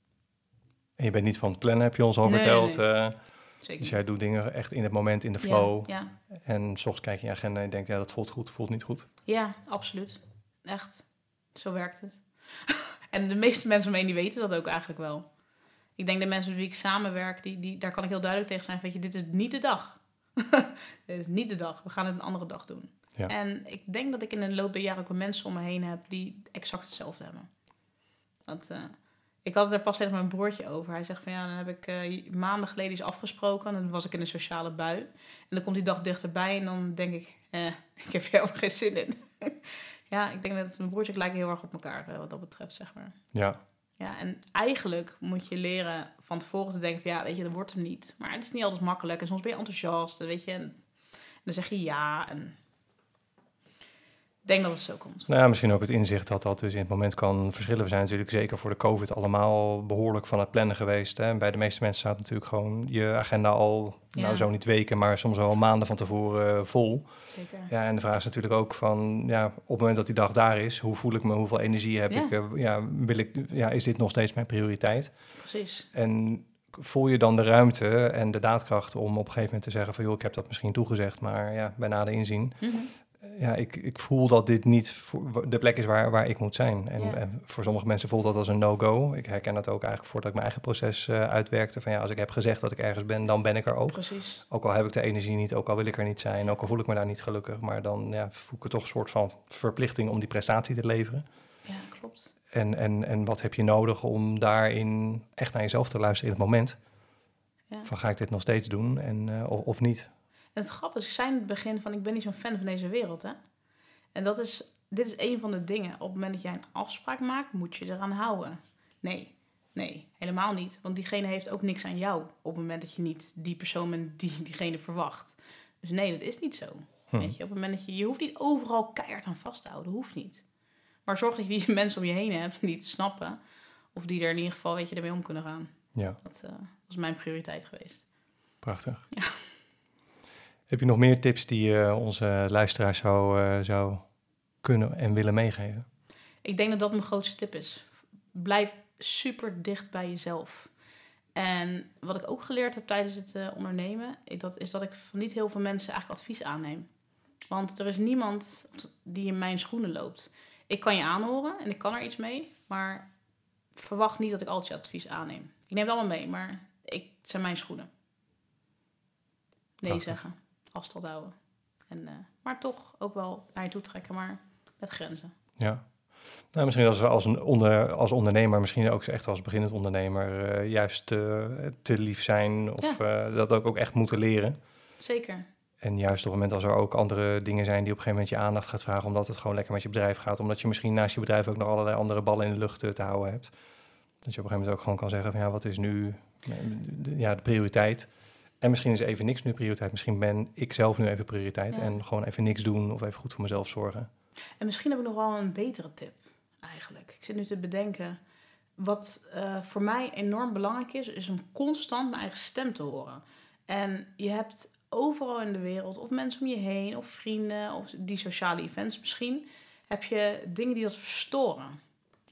En je bent niet van het plannen, heb je ons al
nee,
verteld.
Nee, nee.
Uh,
Zeker
dus jij doet dingen echt in het moment, in de flow.
Ja, ja.
En soms kijk je in je agenda en je denkt, ja, dat voelt goed, voelt niet goed.
Ja, absoluut. Echt. Zo werkt het. En de meeste mensen om me heen, die weten dat ook eigenlijk wel. Ik denk de mensen met wie ik samenwerk, die, die, daar kan ik heel duidelijk tegen zijn. Weet je, dit is niet de dag. Dit is niet de dag. We gaan het een andere dag doen.
Ja.
En ik denk dat ik in de loop der jaren ook mensen om me heen heb die exact hetzelfde hebben. Want, uh, ik had het er pas tegen mijn broertje over. Hij zegt van ja, dan heb ik uh, maanden geleden iets afgesproken. En dan was ik in een sociale bui. En dan komt die dag dichterbij en dan denk ik, eh, ik heb hier helemaal geen zin in. Ja, ik denk dat mijn broertje lijken heel erg op elkaar uh, wat dat betreft, zeg maar.
Ja.
Ja, en eigenlijk moet je leren van tevoren te denken van ja, weet je, dat wordt hem niet. Maar het is niet altijd makkelijk en soms ben je enthousiast, weet je. En, en dan zeg je ja en ik denk dat het zo komt.
Nou ja, misschien ook het inzicht dat dat dus in het moment kan verschillen. We zijn natuurlijk zeker voor de COVID allemaal behoorlijk van het plannen geweest. Hè? En bij de meeste mensen staat natuurlijk gewoon je agenda al, ja. nou zo niet weken, maar soms al maanden van tevoren uh, vol.
Zeker.
Ja, en de vraag is natuurlijk ook van, ja, op het moment dat die dag daar is, hoe voel ik me, hoeveel energie heb
ja.
ik? Uh, ja, wil ik, ja, is dit nog steeds mijn prioriteit?
Precies.
En voel je dan de ruimte en de daadkracht om op een gegeven moment te zeggen van, joh, ik heb dat misschien toegezegd, maar ja, bij nader inzien.
Mm-hmm.
Ja, ik, ik voel dat dit niet voor de plek is waar, waar ik moet zijn. En,
ja.
en voor sommige mensen voelt dat als een no-go. Ik herken dat ook eigenlijk voordat ik mijn eigen proces uh, uitwerkte. Van ja, als ik heb gezegd dat ik ergens ben, dan ben ik er ook.
Precies.
Ook al heb ik de energie niet, ook al wil ik er niet zijn, ook al voel ik me daar niet gelukkig. Maar dan ja, voel ik toch een soort van verplichting om die prestatie te leveren.
Ja, klopt.
En, en, en wat heb je nodig om daarin echt naar jezelf te luisteren in het moment? Ja. Van ga ik dit nog steeds doen en, uh, of, of niet?
En het grappige is, ik zei in het begin van ik ben niet zo'n fan van deze wereld, hè. En dat is, dit is een van de dingen. Op het moment dat jij een afspraak maakt, moet je eraan houden. Nee, nee, helemaal niet. Want diegene heeft ook niks aan jou op het moment dat je niet die persoon bent die diegene verwacht. Dus nee, dat is niet zo. Hm. Weet je, op het moment dat je, je hoeft niet overal keihard aan vast te houden, hoeft niet. Maar zorg dat je die mensen om je heen hebt die het snappen. Of die er in ieder geval, weet je, ermee om kunnen gaan.
Ja.
Dat uh, was mijn prioriteit geweest.
Prachtig.
Ja.
Heb je nog meer tips die uh, onze luisteraars zou, uh, zou kunnen en willen meegeven?
Ik denk dat dat mijn grootste tip is. Blijf super dicht bij jezelf. En wat ik ook geleerd heb tijdens het uh, ondernemen, dat is dat ik van niet heel veel mensen eigenlijk advies aanneem. Want er is niemand die in mijn schoenen loopt. Ik kan je aanhoren en ik kan er iets mee, maar verwacht niet dat ik altijd je advies aanneem. Ik neem het allemaal mee, maar ik, het zijn mijn schoenen. Nee Prachtig. Zeggen. Afstand houden. En, uh, maar toch ook wel naar je toe trekken, maar met grenzen.
Ja. Nou, misschien als, als, een onder, als ondernemer, misschien ook echt als beginnend ondernemer, uh, juist uh, te lief zijn of ja. uh, dat ook, ook echt moeten leren.
Zeker.
En juist op het moment als er ook andere dingen zijn die op een gegeven moment je aandacht gaat vragen, omdat het gewoon lekker met je bedrijf gaat, omdat je misschien naast je bedrijf ook nog allerlei andere ballen in de lucht uh, te houden hebt. Dat je op een gegeven moment ook gewoon kan zeggen van ja, wat is nu de, ja, de prioriteit? En misschien is even niks nu prioriteit. Misschien ben ik zelf nu even prioriteit. Ja. En gewoon even niks doen of even goed voor mezelf zorgen.
En misschien heb ik nog wel een betere tip eigenlijk. Ik zit nu te bedenken. Wat uh, voor mij enorm belangrijk is, is om constant mijn eigen stem te horen. En je hebt overal in de wereld, of mensen om je heen, of vrienden, of die sociale events misschien, heb je dingen die dat verstoren.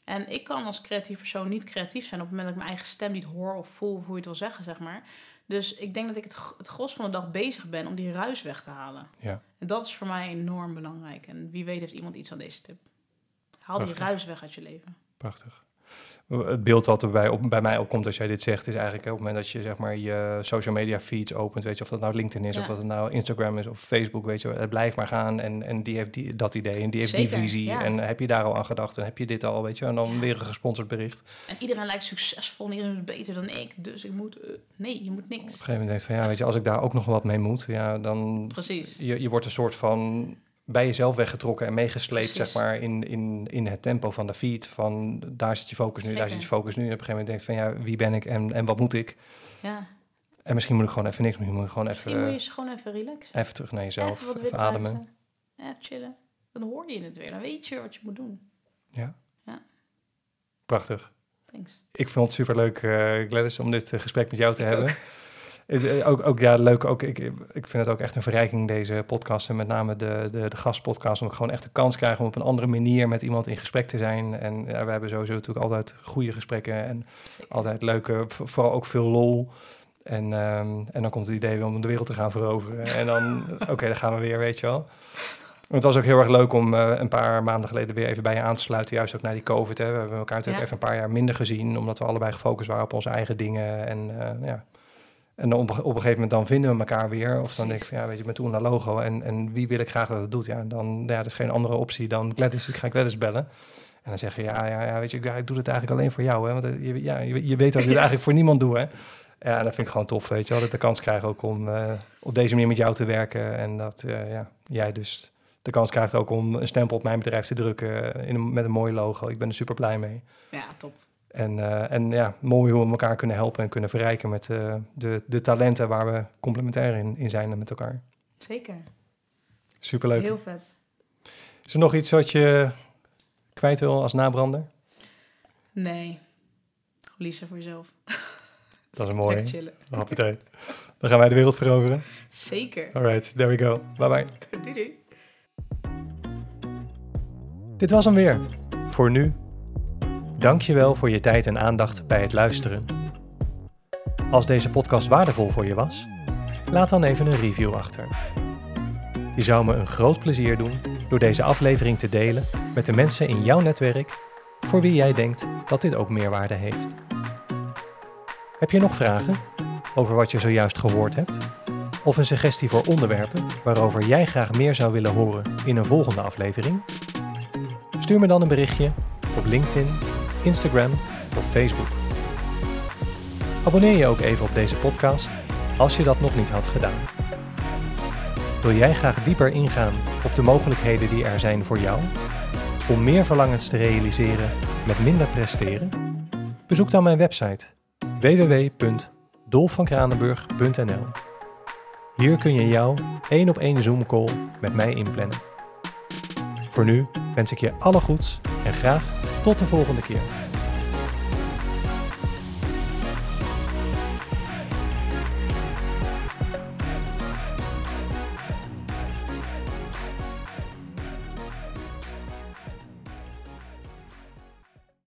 En ik kan als creatief persoon niet creatief zijn op het moment dat ik mijn eigen stem niet hoor of voel, of hoe je het wil zeggen, zeg maar. Dus ik denk dat ik het, het gros van de dag bezig ben om die ruis weg te halen.
Ja.
En dat is voor mij enorm belangrijk. En wie weet heeft iemand iets aan deze tip. Haal
Prachtig.
die ruis weg uit je leven.
Prachtig. Het beeld wat er bij, op, bij mij opkomt als jij dit zegt, is eigenlijk op het moment dat je zeg maar je social media feeds opent, weet je, of dat nou LinkedIn is,
Ja.
of dat het nou Instagram is, of Facebook, weet je, het blijft maar gaan en, en die heeft die, dat idee en die heeft
Zeker,
die visie
ja.
en heb je daar al aan gedacht en heb je dit al, weet je, en dan
Ja.
weer een gesponsord bericht.
En iedereen lijkt succesvol en iedereen is beter dan ik. Dus ik moet... Uh, nee, je moet
Op een
niks.
gegeven moment denk je van, ja, weet je, als ik daar ook nog wat mee moet, ja, dan...
Precies.
Je, je wordt een soort van bij jezelf weggetrokken en meegesleept,
Precies.
zeg maar, in, in, in het tempo van de feed. Van daar zit je focus nu, daar
Zeker.
zit je focus nu. En op een gegeven moment denk je van, ja, wie ben ik en, en wat moet ik?
Ja.
En misschien moet ik gewoon even niks, misschien moet ik gewoon even,
Misschien moet je eens gewoon even relaxen.
even terug naar jezelf,
Even wat
even,
witte
ademen.
ruimte. Ja, chillen. Dan hoor je het weer. Dan weet je wat je moet doen.
Ja.
Ja.
Prachtig.
Thanks.
Ik vond het superleuk, uh, Gladys, om dit uh, gesprek met jou te
Ik
hebben.
ook.
Het, uh, ook, ook, ja, leuk. Ook, ik, ik vind het ook echt een verrijking, deze podcast. En met name de, de, de gastpodcast. Om gewoon echt de kans te krijgen om op een andere manier met iemand in gesprek te zijn. En ja, we hebben sowieso natuurlijk altijd goede gesprekken. En
Zeker.
altijd leuke, v- vooral ook veel lol. En, um, en dan komt het idee weer om de wereld te gaan veroveren. En dan, oké, okay, dan gaan we weer, weet je wel. Het was ook heel erg leuk om uh, een paar maanden geleden weer even bij je aan te sluiten. Juist ook naar die COVID. Hè. We hebben elkaar natuurlijk
Ja.
even een paar jaar minder gezien. Omdat we allebei gefocust waren op onze eigen dingen. En uh, ja... En dan op, op een gegeven moment dan vinden we elkaar weer. Of dan
Precies.
denk ik van, ja, weet je, ik ben toe naar logo. En, en wie wil ik graag dat het doet? Ja, dan ja, er is geen andere optie dan Gladys. Ik ga Gladys bellen. En dan zeg je, ja, ja, ja weet je, ja, ik doe het eigenlijk alleen voor jou. Hè? Want je, ja, je, je weet dat ik dit
Ja.
eigenlijk voor niemand doe, hè? Ja, dat vind ik gewoon tof, weet je wel. Dat ik de kans krijg ook om uh, op deze manier met jou te werken. En dat uh, ja, jij dus de kans krijgt ook om een stempel op mijn bedrijf te drukken. In een, met een mooi logo. Ik ben er super blij mee.
Ja, top.
En, uh, en ja, mooi hoe we elkaar kunnen helpen en kunnen verrijken met uh, de, de talenten waar we complementair in, in zijn met elkaar.
Zeker.
Superleuk.
Heel vet.
Is er nog iets wat je kwijt wil als nabrander?
Nee. Liefst voor jezelf.
Dat is mooi.
Lekker chillen.
Hoppatee. Dan gaan wij de wereld veroveren.
Zeker.
Alright, there we go. Bye bye.
Doei doei.
Dit was hem weer. Voor nu. Dank je wel voor je tijd en aandacht bij het luisteren. Als deze podcast waardevol voor je was, laat dan even een review achter. Je zou me een groot plezier doen door deze aflevering te delen met de mensen in jouw netwerk voor wie jij denkt dat dit ook meerwaarde heeft. Heb je nog vragen over wat je zojuist gehoord hebt? Of een suggestie voor onderwerpen waarover jij graag meer zou willen horen in een volgende aflevering? Stuur me dan een berichtje op LinkedIn, Instagram of Facebook. Abonneer je ook even op deze podcast als je dat nog niet had gedaan. Wil jij graag dieper ingaan op de mogelijkheden die er zijn voor jou om meer verlangens te realiseren met minder presteren? Bezoek dan mijn website w w w punt dolf van kranenburg punt n l. Hier kun je jouw één op één Zoom call met mij inplannen. Voor nu wens ik je alle goeds en graag tot de volgende keer.